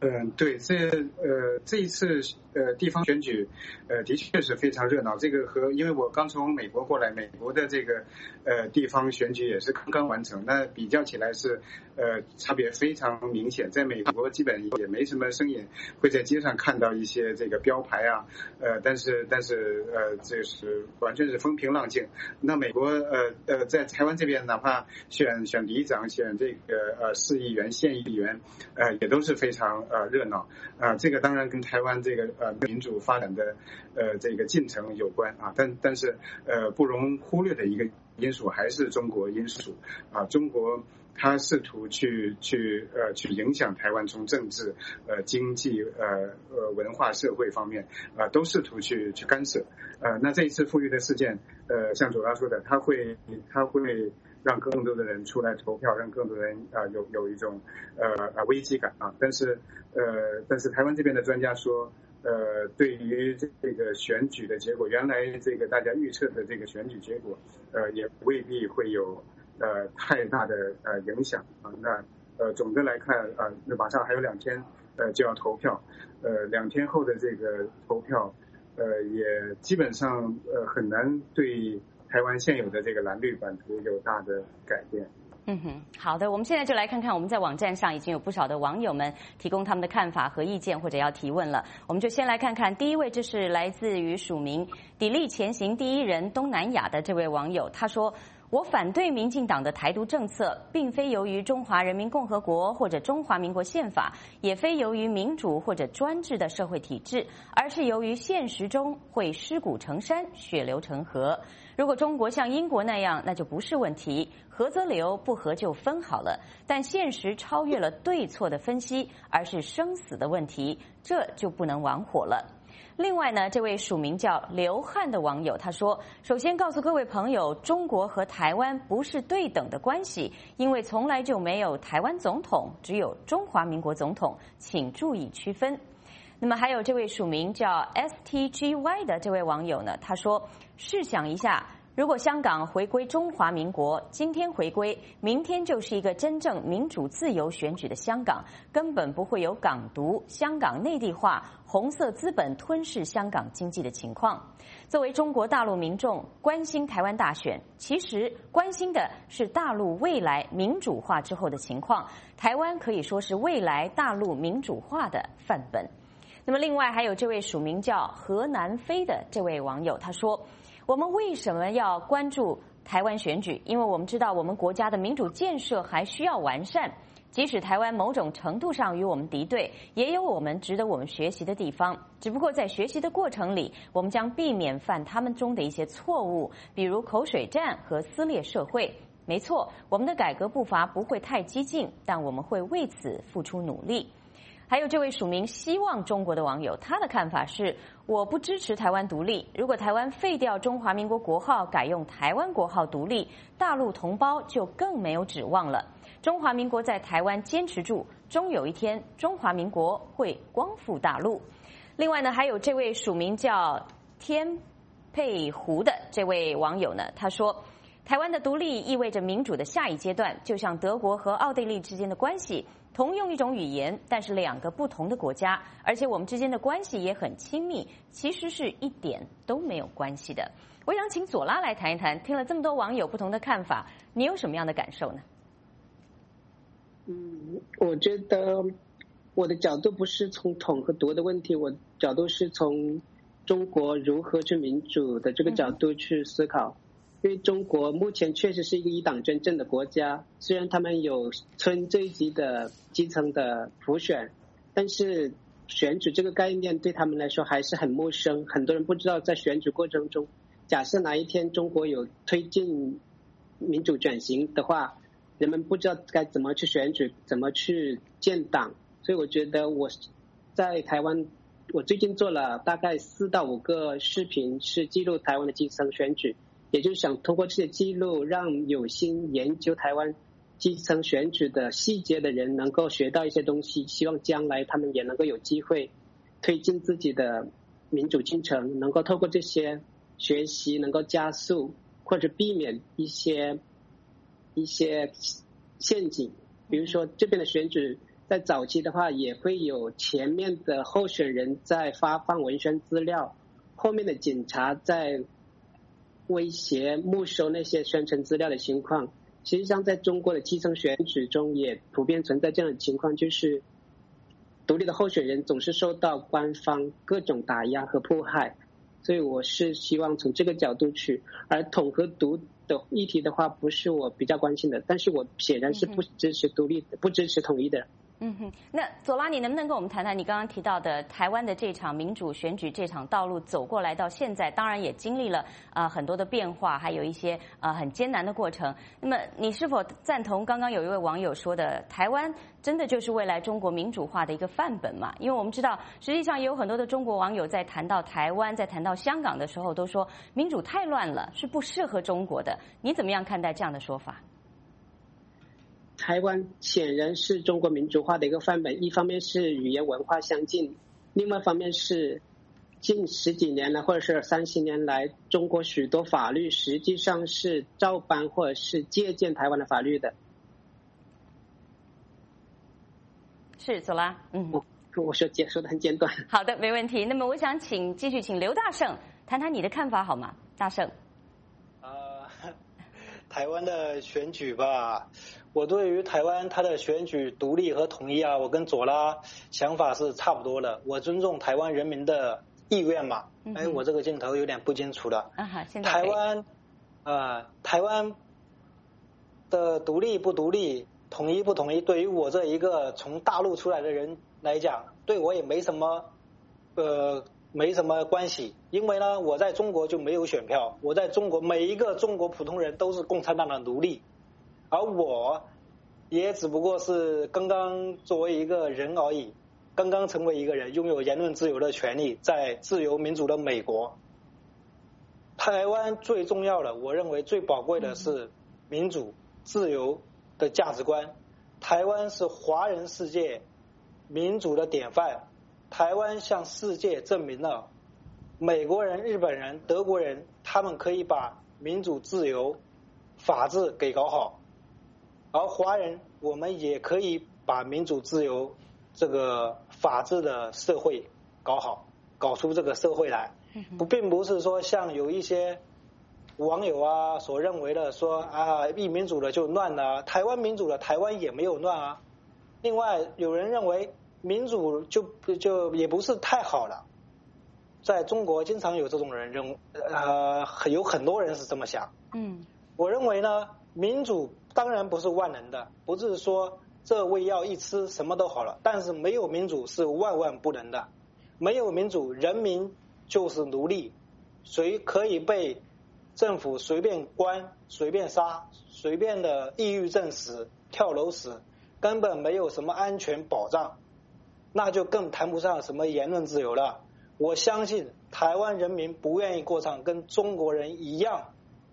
嗯，对，这呃这一次呃地方选举，呃的确是非常热闹。这个和因为我刚从美国过来，美国的这个呃地方选举也是刚刚完成，那比较起来是呃差别非常明显。在美国基本也没什么声音，会在街上看到一些这个标牌啊，呃但是但是呃这是完全是风平浪静。那美国呃呃在台湾这边，哪怕选选里长、选这个呃市议员、县议员，呃也都是非常。呃，热闹啊、呃，这个当然跟台湾这个呃民主发展的呃这个进程有关啊，但但是呃不容忽略的一个因素还是中国因素啊，中国它试图去去呃去影响台湾，从政治、呃经济、呃呃文化、社会方面啊、呃、都试图去去干涉。呃，那这一次富裕的事件，呃，像左拉说的，他会他会。让更多的人出来投票，让更多人啊、呃、有有一种呃呃危机感啊。但是呃但是台湾这边的专家说，呃对于这个选举的结果，原来这个大家预测的这个选举结果，呃也未必会有呃太大的呃影响啊。那呃总的来看啊，那、呃、马上还有两天呃就要投票，呃两天后的这个投票，呃也基本上呃很难对。台湾现有的这个蓝绿版图有大的改变。 嗯哼，好的，我们现在就来看看我们在网站上已经有不少的网友们提供他们的看法和意见或者要提问了。我们就先来看看第一位，这是来自于署名砥砺前行第一人东南亚的这位网友，他说。我反对民进党的台独政策，并非由于中华人民共和国或者中华民国宪法，也非由于民主或者专制的社会体制，而是由于现实中会尸骨成山，血流成河。如果中国像英国那样，那就不是问题，合则留，不合就分好了。但现实超越了对错的分析，而是生死的问题，这就不能玩火了。另外呢，这位署名叫刘汉的网友他说，首先告诉各位朋友，中国和台湾不是对等的关系，因为从来就没有台湾总统，只有中华民国总统，请注意区分。那么还有这位署名叫 S T G Y 的这位网友呢，他说，试想一下，如果香港回归中华民国，今天回归，明天就是一个真正民主自由选举的香港，根本不会有港独、香港内地化、红色资本吞噬香港经济的情况。作为中国大陆民众关心台湾大选，其实关心的是大陆未来民主化之后的情况，台湾可以说是未来大陆民主化的范本。那么另外还有这位署名叫何南飞的这位网友，他说，我们为什么要关注台湾选举？因为我们知道我们国家的民主建设还需要完善，即使台湾某种程度上与我们敌对，也有我们值得我们学习的地方。只不过在学习的过程里，我们将避免犯他们中的一些错误，比如口水战和撕裂社会。没错，我们的改革步伐不会太激进，但我们会为此付出努力。还有这位署名希望中国的网友，他的看法是，我不支持台湾独立，如果台湾废掉中华民国国号，改用台湾国号独立，大陆同胞就更没有指望了。中华民国在台湾坚持住，终有一天中华民国会光复大陆。另外呢，还有这位署名叫天佩湖的这位网友呢，他说，台湾的独立意味着民主的下一阶段，就像德国和奥地利之间的关系，同用一种语言，但是两个不同的国家，而且我们之间的关系也很亲密，其实是一点都没有关系的。我想请左拉来谈一谈，听了这么多网友不同的看法，你有什么样的感受呢？ 嗯，我觉得我的角度不是从统和独的问题，我角度是从中国如何去民主的这个角度去思考。因为中国目前确实是一个一党专政的国家，虽然他们有村这一级的基层的普选，但是选举这个概念对他们来说还是很陌生，很多人不知道在选举过程中，假设哪一天中国有推进民主转型的话，人们不知道该怎么去选举，怎么去建党。所以我觉得我在台湾，我最近做了大概四到五个视频，是记录台湾的基层选举，也就是想通过这些记录，让有心研究台湾基层选举的细节的人能够学到一些东西，希望将来他们也能够有机会推进自己的民主进程，能够透过这些学习能够加速或者避免一些一些陷阱。比如说这边的选举在早期的话也会有前面的候选人在发放文宣资料，后面的警察在威胁没收那些宣传资料的情况。实际上在中国的基层选举中也普遍存在这样的情况，就是独立的候选人总是受到官方各种打压和迫害。所以我是希望从这个角度去，而统和独的议题的话不是我比较关心的，但是我显然是不支持独立的，不支持统一的。 嗯哼，那左拉，你能不能跟我们谈谈你刚刚提到的台湾的这场民主选举这场道路走过来到现在，当然也经历了啊、呃、很多的变化，还有一些啊、呃、很艰难的过程。那么你是否赞同刚刚有一位网友说的，台湾真的就是未来中国民主化的一个范本嘛？因为我们知道，实际上也有很多的中国网友在谈到台湾、在谈到香港的时候，都说民主太乱了，是不适合中国的。你怎么样看待这样的说法？ 台湾显然是中国民主化的一个范本，一方面是语言文化相近，另外一方面是近十几年来或者是三十年来，中国许多法律实际上是照搬或者是借鉴台湾的法律的。 是左拉，嗯， 我我说解说的很简短。 好的，没问题。那么我想请继续请刘大胜谈谈你的看法好吗？大胜。 呃，台湾的选举吧。我对于台湾它的选举独立和统一啊，我跟左拉想法是差不多的。我尊重台湾人民的意愿嘛。嗯、哎，我这个镜头有点不清楚了。 啊哈，现在台湾，呃，台湾的独立不独立、统一不统一，对于我这一个从大陆出来的人来讲，对我也没什么，呃，没什么关系。因为呢，我在中国就没有选票，我在中国每一个中国普通人都是共产党的奴隶。而我也只不过是刚刚作为一个人而已，刚刚成为一个人，拥有言论自由的权利，在自由民主的美国。台湾最重要的，我认为最宝贵的是民主自由的价值观。台湾是华人世界民主的典范，台湾向世界证明了美国人、日本人、德国人，他们可以把民主自由法治给搞好，而华人我们也可以把民主自由这个法治的社会搞好，搞出这个社会来。不，并不是说像有一些网友啊所认为的说啊，一民主了就乱了，台湾民主了，台湾也没有乱啊。另外有人认为民主就就也不是太好了，在中国经常有这种人认呃有很多人是这么想。嗯，我认为呢，民主当然不是万能的，不是说这味药一吃什么都好了，但是没有民主是万万不能的。没有民主，人民就是奴隶，谁可以被政府随便关、随便杀、随便的抑郁症死、跳楼死，根本没有什么安全保障，那就更谈不上什么言论自由了。我相信台湾人民不愿意过上跟中国人一样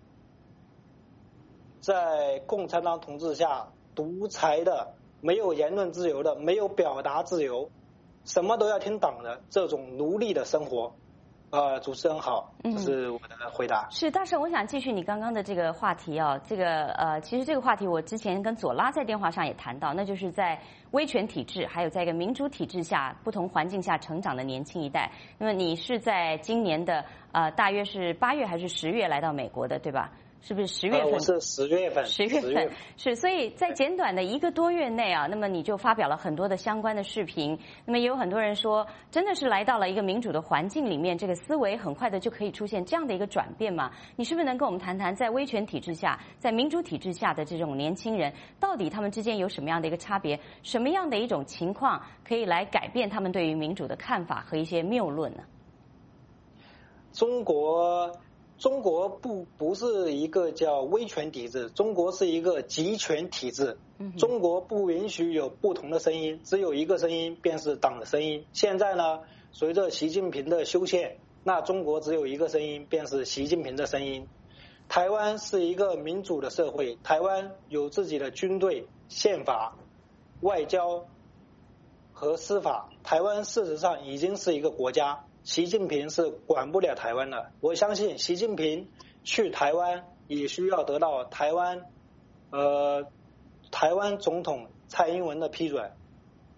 在共产党统治下独裁的、没有言论自由的、没有表达自由、什么都要听党的这种奴隶的生活。呃，主持人好，这是我的回答。 嗯、是大胜，我想继续你刚刚的这个话题啊，这个呃，其实这个话题我之前跟左拉在电话上也谈到，那就是在威权体制还有在一个民主体制下不同环境下成长的年轻一代。那么你是在今年的呃大约是八月还是十月来到美国的，对吧？是不是十月份？ 呃、我是十月份。 十月份是，所以在简短的一个多月内啊，那么你就发表了很多的相关的视频。那么也有很多人说，真的是来到了一个民主的环境里面，这个思维很快的就可以出现这样的一个转变吗？你是不是能跟我们谈谈，在威权体制下，在民主体制下的这种年轻人，到底他们之间有什么样的一个差别？什么样的一种情况可以来改变他们对于民主的看法和一些谬论呢？ 中国。中国不不是一个叫威权体制，中国是一个集权体制。中国不允许有不同的声音，只有一个声音，便是党的声音。现在呢，随着习近平的修宪，那中国只有一个声音，便是习近平的声音。台湾是一个民主的社会，台湾有自己的军队、宪法、外交和司法。台湾事实上已经是一个国家。习近平是管不了台湾的，我相信习近平去台湾也需要得到台湾，呃，台湾总统蔡英文的批准。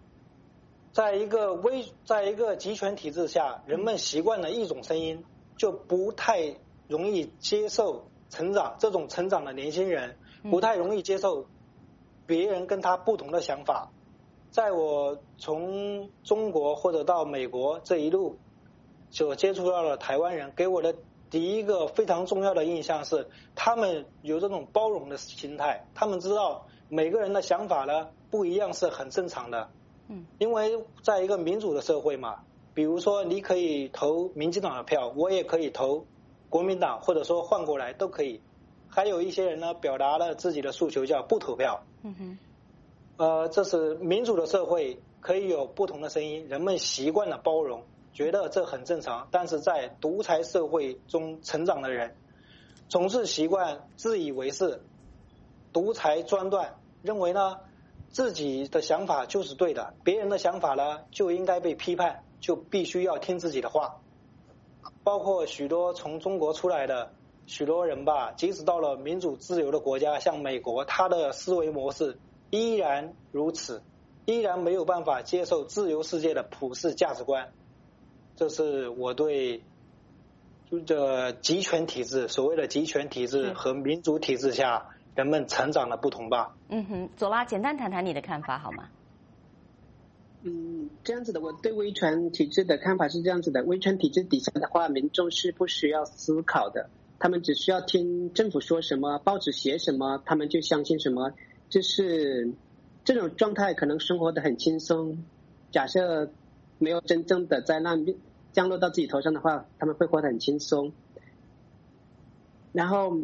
在一个威，在一个集权体制下，人们习惯了一种声音，就不太容易接受成长。这种成长的年轻人不太容易接受别人跟他不同的想法。在我从中国或者到美国这一路所接触到的台湾人，给我的第一个非常重要的印象是，他们有这种包容的心态，他们知道每个人的想法呢不一样是很正常的。嗯，因为在一个民主的社会嘛，比如说你可以投民进党的票，我也可以投国民党，或者说换过来都可以。还有一些人呢表达了自己的诉求，叫不投票。嗯哼，呃，这是民主的社会，可以有不同的声音，人们习惯了包容，觉得这很正常。但是在独裁社会中成长的人，总是习惯自以为是，独裁专断，认为呢自己的想法就是对的，别人的想法呢就应该被批判，就必须要听自己的话。包括许多从中国出来的许多人吧，即使到了民主自由的国家，像美国，他的思维模式依然如此，依然没有办法接受自由世界的普世价值观。这是我对这集权体制，所谓的集权体制和民主体制下人们成长的不同吧。 嗯哼，左拉，简单谈谈你的看法好吗？ 嗯，这样子的，我对威权体制的看法是这样子的：威权体制底下的话，民众是不需要思考的，他们只需要听政府说什么，报纸写什么，他们就相信什么。就是这种状态，可能生活的很轻松。假设没有真正的灾难降落到自己头上的话，他们会活得很轻松。然后，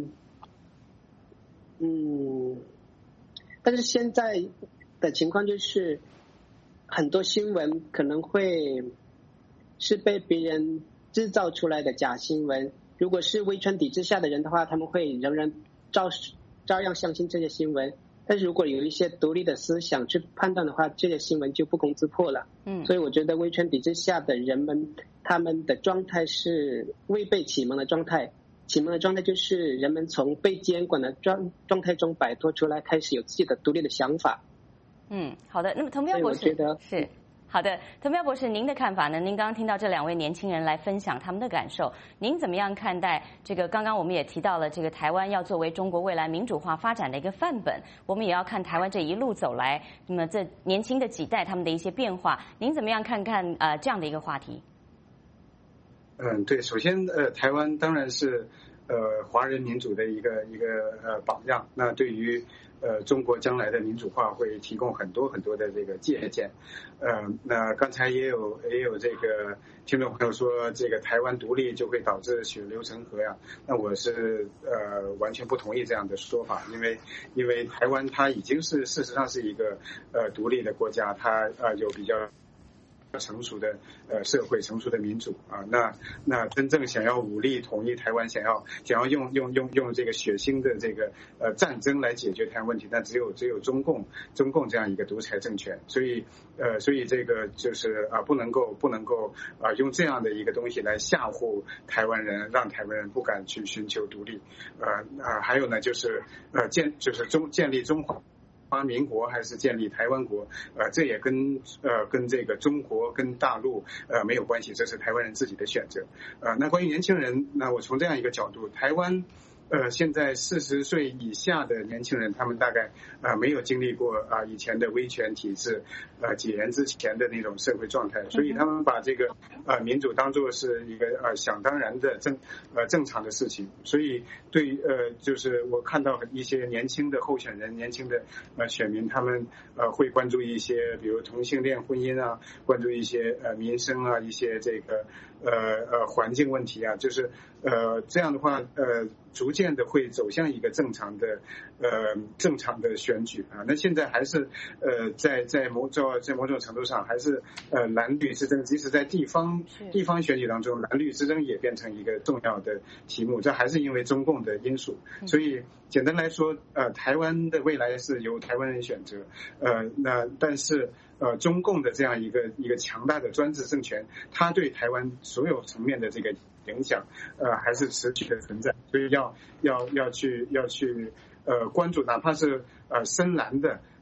嗯，但是现在的情况就是，很多新闻可能会是被别人制造出来的假新闻。如果是威权体制下的人的话，他们会仍然照照样相信这些新闻。但是如果有一些独立的思想去判断的话，这些新闻就不攻自破了。嗯，所以我觉得威权体制下的人们，他们的状态是未被启蒙的状态。启蒙的状态就是人们从被监管的状状态中摆脱出来，开始有自己的独立的想法。 嗯，好的。那么滕彪博士， 我觉得是好的。滕彪博士，您的看法呢？您刚刚听到这两位年轻人来分享他们的感受，您怎么样看待这个？刚刚我们也提到了，这个台湾要作为中国未来民主化发展的一个范本，我们也要看台湾这一路走来，那么这年轻的几代他们的一些变化，您怎么样看看呃这样的一个话题？ 嗯，对，首先呃，台湾当然是呃华人民主的一个一个呃榜样，那对于呃，中国将来的民主化会提供很多很多的这个借鉴。呃，那刚才也有也有这个听众朋友说，这个台湾独立就会导致血流成河呀。那我是呃完全不同意这样的说法，因为因为台湾它已经是事实上是一个呃独立的国家，它呃有比较成熟的呃社会，成熟的民主啊，那那真正想要武力统一台湾，想要想要用用用用这个血腥的这个呃战争来解决台湾问题，但只有只有中共中共这样一个独裁政权，所以呃所以这个就是啊不能够不能够啊用这样的一个东西来吓唬台湾人，让台湾人不敢去寻求独立。呃啊还有呢就是呃建就是中建立中华华民国还是建立台湾国，呃，这也跟呃跟这个中国跟大陆呃没有关系，这是台湾人自己的选择。呃，那关于年轻人，那我从这样一个角度，台湾呃现在四十岁以下的年轻人，他们大概啊、呃、没有经历过啊、呃、以前的威权体制，呃几年之前的那种社会状态，所以他们把这个呃民主当作是一个呃想当然的正呃正常的事情，所以对呃就是我看到一些年轻的候选人，年轻的呃选民，他们呃会关注一些比如同性恋婚姻啊，关注一些呃民生啊，一些这个呃呃环境问题啊，就是呃这样的话呃逐渐的会走向一个正常的呃正常的选举啊。那现在还是呃在在某在在某种程度上还是呃蓝绿之争，即使在地方地方选举当中，蓝绿之争也变成一个重要的题目，这还是因为中共的因素。所以简单来说，呃台湾的未来是由台湾人选择，呃那但是呃中共的这样一个一个强大的专制政权，它对台湾所有层面的这个影响呃还是持续的存在，所以要要要去要去呃关注，哪怕是呃深蓝的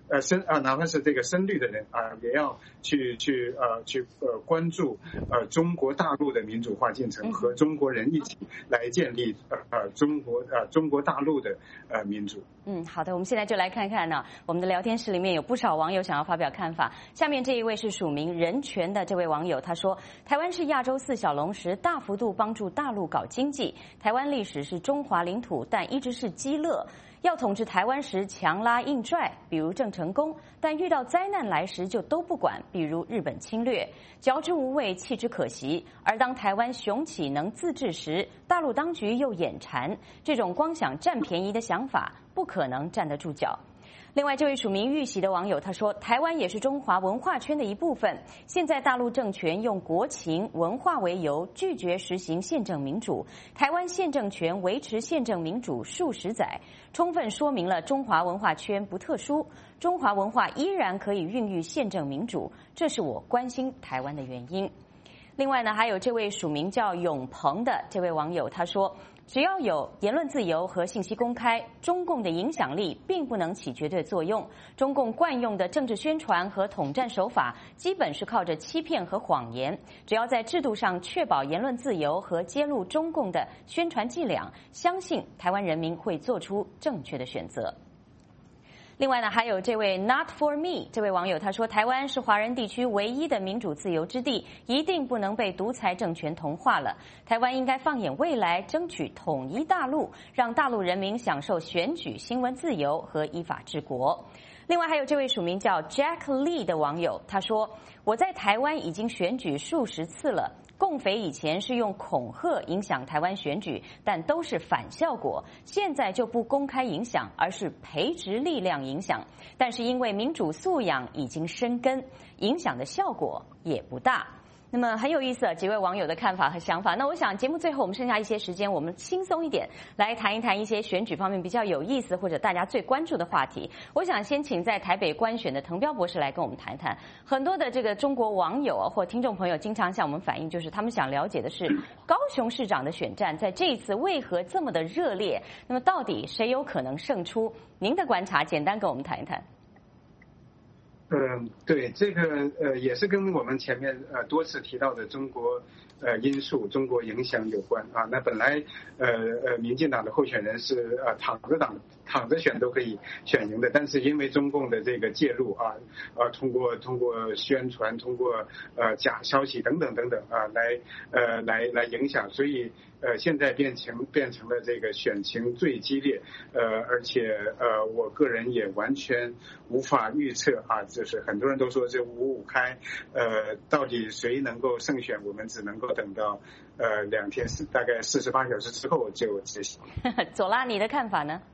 呃深啊，哪怕是这个深绿的人啊，也要去去呃去呃关注呃中国大陆的民主化进程，和中国人一起来建立呃呃中国呃中国大陆的呃民主。 嗯，好的，我们现在就来看看呢，我们的聊天室里面有不少网友想要发表看法。下面这一位是署名人权的这位网友，他说：台湾是亚洲四小龙时大幅度帮助大陆搞经济，台湾历史是中华领土，但一直是基乐。要统治台湾时强拉硬拽，比如郑成功，但遇到灾难来时就都不管，比如日本侵略，嚼之无味，弃之可惜。而当台湾雄起能自治时，大陆当局又眼馋，这种光想占便宜的想法不可能站得住脚。另外，这位署名玉玺的网友他说，台湾也是中华文化圈的一部分，现在大陆政权用国情文化为由，拒绝实行宪政民主，台湾宪政权维持宪政民主数十载，充分说明了中华文化圈不特殊，中华文化依然可以孕育宪政民主，这是我关心台湾的原因。另外呢，还有这位署名叫永鹏的这位网友他说，只要有言论自由和信息公开，中共的影响力并不能起绝对作用。中共惯用的政治宣传和统战手法，基本是靠着欺骗和谎言。只要在制度上确保言论自由和揭露中共的宣传伎俩，相信台湾人民会做出正确的选择。另外呢，还有这位 Not for me 这位网友他说，台湾是华人地区唯一的民主自由之地，一定不能被独裁政权同化了。台湾应该放眼未来，争取统一大陆，让大陆人民享受选举、新闻自由和依法治国。另外还有这位署名叫 Jack Lee 的网友他说，我在台湾已经选举数十次了，共匪以前是用恐吓影响台湾选举，但都是反效果。现在就不公开影响，而是培植力量影响。但是因为民主素养已经生根，影响的效果也不大。那么很有意思啊，几位网友的看法和想法。那我想节目最后我们剩下一些时间，我们轻松一点来谈一谈一些选举方面比较有意思或者大家最关注的话题。我想先请在台北观选的滕彪博士来跟我们谈谈。很多的这个中国网友啊或听众朋友经常向我们反映，就是他们想了解的是高雄市长的选战在这一次为何这么的热烈？那么到底谁有可能胜出？您的观察简单跟我们谈一谈。 嗯，对，这个呃也是跟我们前面呃多次提到的中国呃因素、中国影响有关啊。那本来呃呃民进党的候选人是呃躺着党躺着选都可以选赢的，但是因为中共的这个介入啊，呃通过通过宣传、通过呃假消息等等等等啊来呃来来影响，所以呃现在变成变成了这个选情最激烈，呃而且呃我个人也完全无法预测啊。就是很多人都说这五五开，呃，到底谁能够胜选？我们只能够等到呃两天四大概四十八小时之后就知晓。 左拉，你的看法呢？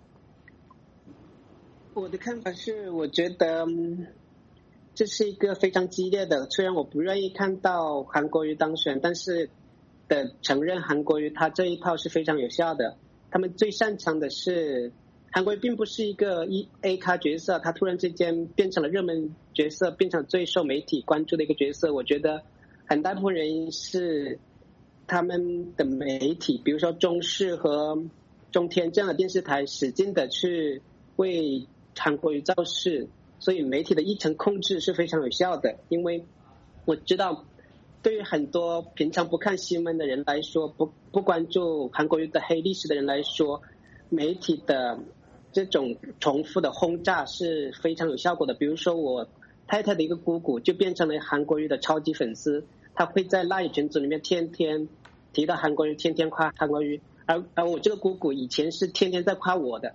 我的看法是，我觉得这是一个非常激烈的。虽然我不愿意看到韩国瑜当选，但是的承认韩国瑜他这一套是非常有效的。他们最擅长的是。韩国瑜并不是一个一 A 咖角色，他突然之间变成了热门角色，变成最受媒体关注的一个角色。我觉得很大部分原因是他们的媒体，比如说中视和中天这样的电视台，使劲的去为韩国瑜造势，所以媒体的议程控制是非常有效的。因为我知道，对于很多平常不看新闻的人来说，不不关注韩国瑜的黑历史的人来说，媒体的这种重复的轰炸是非常有效果的。比如说我太太的一个姑姑就变成了韩国瑜的超级粉丝，她会在赖群组里面天天提到韩国瑜，天天夸韩国瑜，而而我这个姑姑以前是天天在夸我的。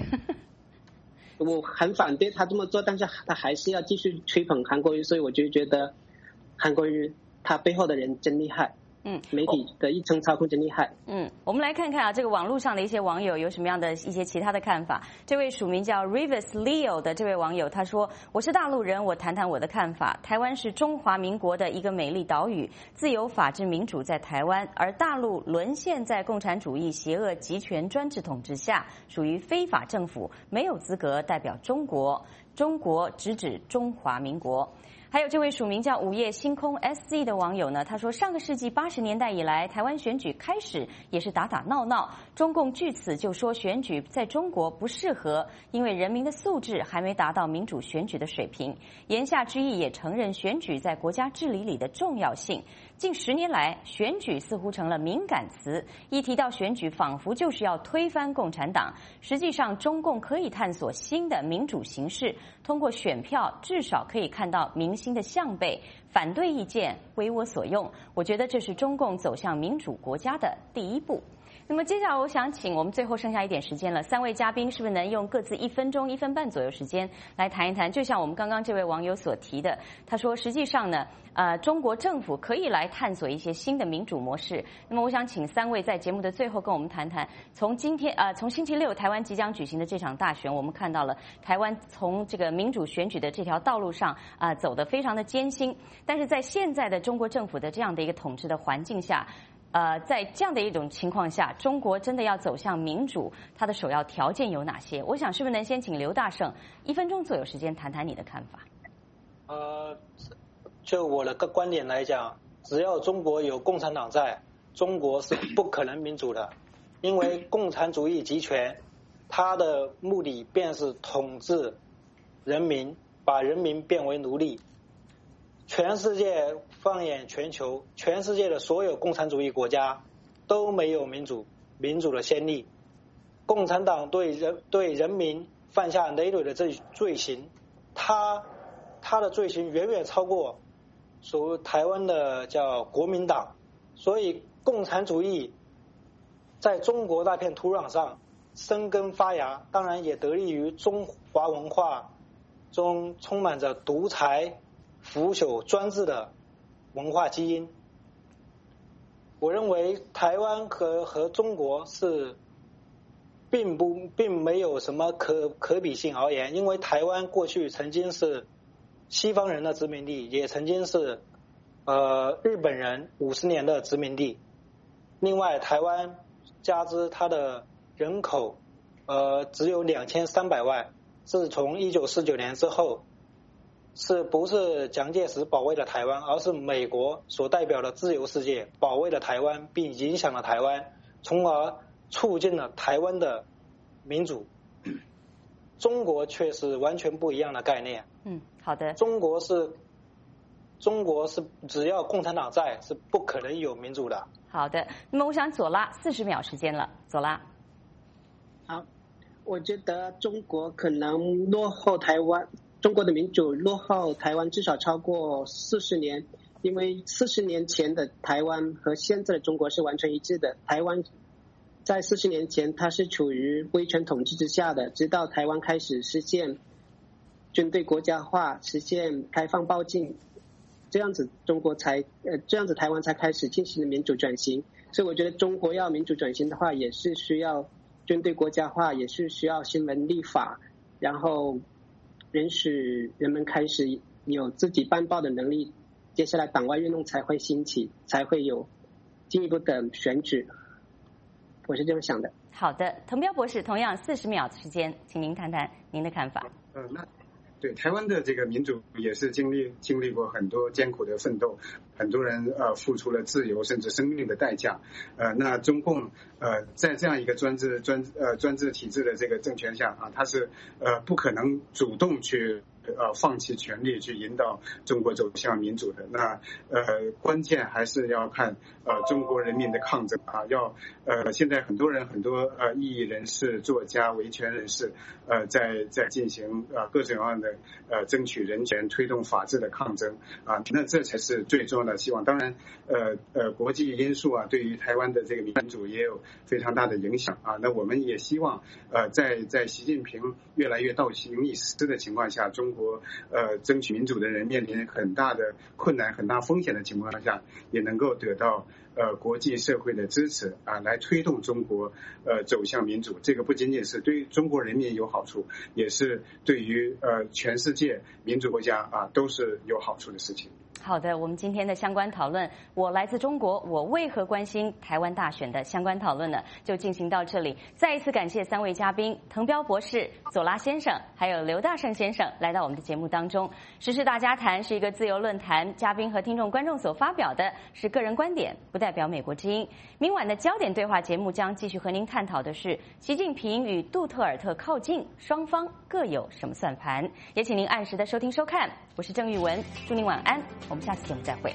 我很反对她这么做，但是她还是要继续吹捧韩国瑜，所以我就觉得韩国瑜他背后的人真厉害。嗯，媒体的议程操控真厉害。 嗯，我们来看看啊，这个网络上的一些网友有什么样的一些其他的看法。这位署名叫 Rivers Leo 的这位网友他说，我是大陆人，我谈谈我的看法。台湾是中华民国的一个美丽岛屿，自由法治民主在台湾，而大陆沦陷在共产主义邪恶集权专制统治下，属于非法政府，没有资格代表中国。中国直指中华民国。 还有这位署名叫午夜星空 S Z 的网友呢，他说上个世纪八十年代以来，台湾选举开始也是打打闹闹，中共据此就说选举在中国不适合，因为人民的素质还没达到民主选举的水平。言下之意也承认选举在国家治理里的重要性。近十年来，选举似乎成了敏感词，一提到选举，仿佛就是要推翻共产党。实际上，中共可以探索新的民主形式，通过选票至少可以看到民心的向背，反对意见为我所用。我觉得这是中共走向民主国家的第一步。那么接下来我想请我们最后剩下一点时间了，三位嘉宾是不是能用各自一分钟、一分半左右时间来谈一谈？就像我们刚刚这位网友所提的，他说实际上呢，呃，中国政府可以来探索一些新的民主模式。那么我想请三位在节目的最后跟我们谈谈，从今天呃，从星期六台湾即将举行的这场大选，我们看到了台湾从这个民主选举的这条道路上啊、呃、走得非常的艰辛，但是在现在的中国政府的这样的一个统治的环境下。呃，在这样的一种情况下，中国真的要走向民主，它的首要条件有哪些？我想是不是能先请刘大胜一分钟左右时间谈谈你的看法？ 呃，就我的个观点来讲，只要中国有共产党在，中国是不可能民主的，因为共产主义集权，它的目的便是统治人民，把人民变为奴隶。全世界放眼全球，全世界的所有共产主义国家都没有民主民主的先例。共产党对人对人民犯下累累的罪罪行，他他的罪行远远超过所谓台湾的叫国民党。所以共产主义在中国那片土壤上生根发芽，当然也得力于中华文化中充满着独裁腐朽专制的文化基因。我认为台湾和和中国是并不并没有什么可可比性而言，因为台湾过去曾经是西方人的殖民地，也曾经是呃日本人五十年的殖民地。另外，台湾加之它的人口呃只有两千三百万，自从一九四九年之后。是不是蒋介石保卫了台湾，而是美国所代表的自由世界保卫了台湾，并影响了台湾，从而促进了台湾的民主。中国却是完全不一样的概念。 嗯，好的。中国是，中国是只要共产党在，是不可能有民主的。 好的，那么我想左拉四十秒时间了，左拉。 好，我觉得中国可能落后台湾。中国的民主落后台湾至少超过四十年，因为四十年前的台湾和现在的中国是完全一致的。台湾在四十年前它是处于威权统治之下的，直到台湾开始实现军队国家化，实现开放报禁，这样子中国才呃这样子台湾才开始进行民主转型。所以我觉得中国要民主转型的话，也是需要军队国家化，也是需要新闻立法，然后允许人们开始有自己办报的能力，接下来党外运动才会兴起，才会有进一步的选举。我是这样想的。 好的，滕彪博士，同样四十秒时间，请您谈谈您的看法。 呃，那对台湾的这个民主也是经历经历过很多艰苦的奋斗，很多人呃付出了自由甚至生命的代价。呃，那中共呃在这样一个专制专呃专制体制的这个政权下啊，它是呃不可能主动去呃放弃权力去引导中国走向民主的。那呃关键还是要看呃中国人民的抗争啊，要呃现在很多人很多呃异议人士、作家、维权人士呃在在进行呃各种各样的呃争取人权、推动法治的抗争啊，那这才是最重要的希望。当然呃呃国际因素啊对于台湾的这个民主也有非常大的影响啊。那我们也希望呃在在习近平越来越倒行逆施的情况下，中国呃争取民主的人面临很大的困难、很大风险的情况下，也能够得到呃国际社会的支持啊，来推动中国呃走向民主。这个不仅仅是对中国人民有好处，也是对于呃全世界民主国家啊都是有好处的事情。 好的，我们今天的相关讨论，我来自中国，我为何关心台湾大选的相关讨论呢，就进行到这里。再一次感谢三位嘉宾，滕彪博士、左拉先生，还有刘大胜先生来到我们的节目当中。时事大家谈是一个自由论坛，嘉宾和听众观众所发表的是个人观点，不代表美国之音。明晚的焦点对话节目将继续和您探讨的是习近平与杜特尔特靠近，双方各有什么算盘？也请您按时的收听收看。我是郑玉文，祝您晚安，我们下次节目再会。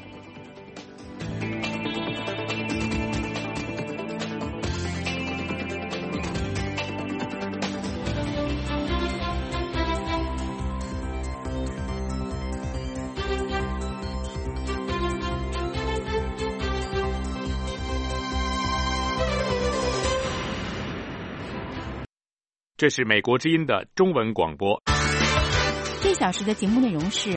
这是美国之音的中文广播。 这小时的节目内容是。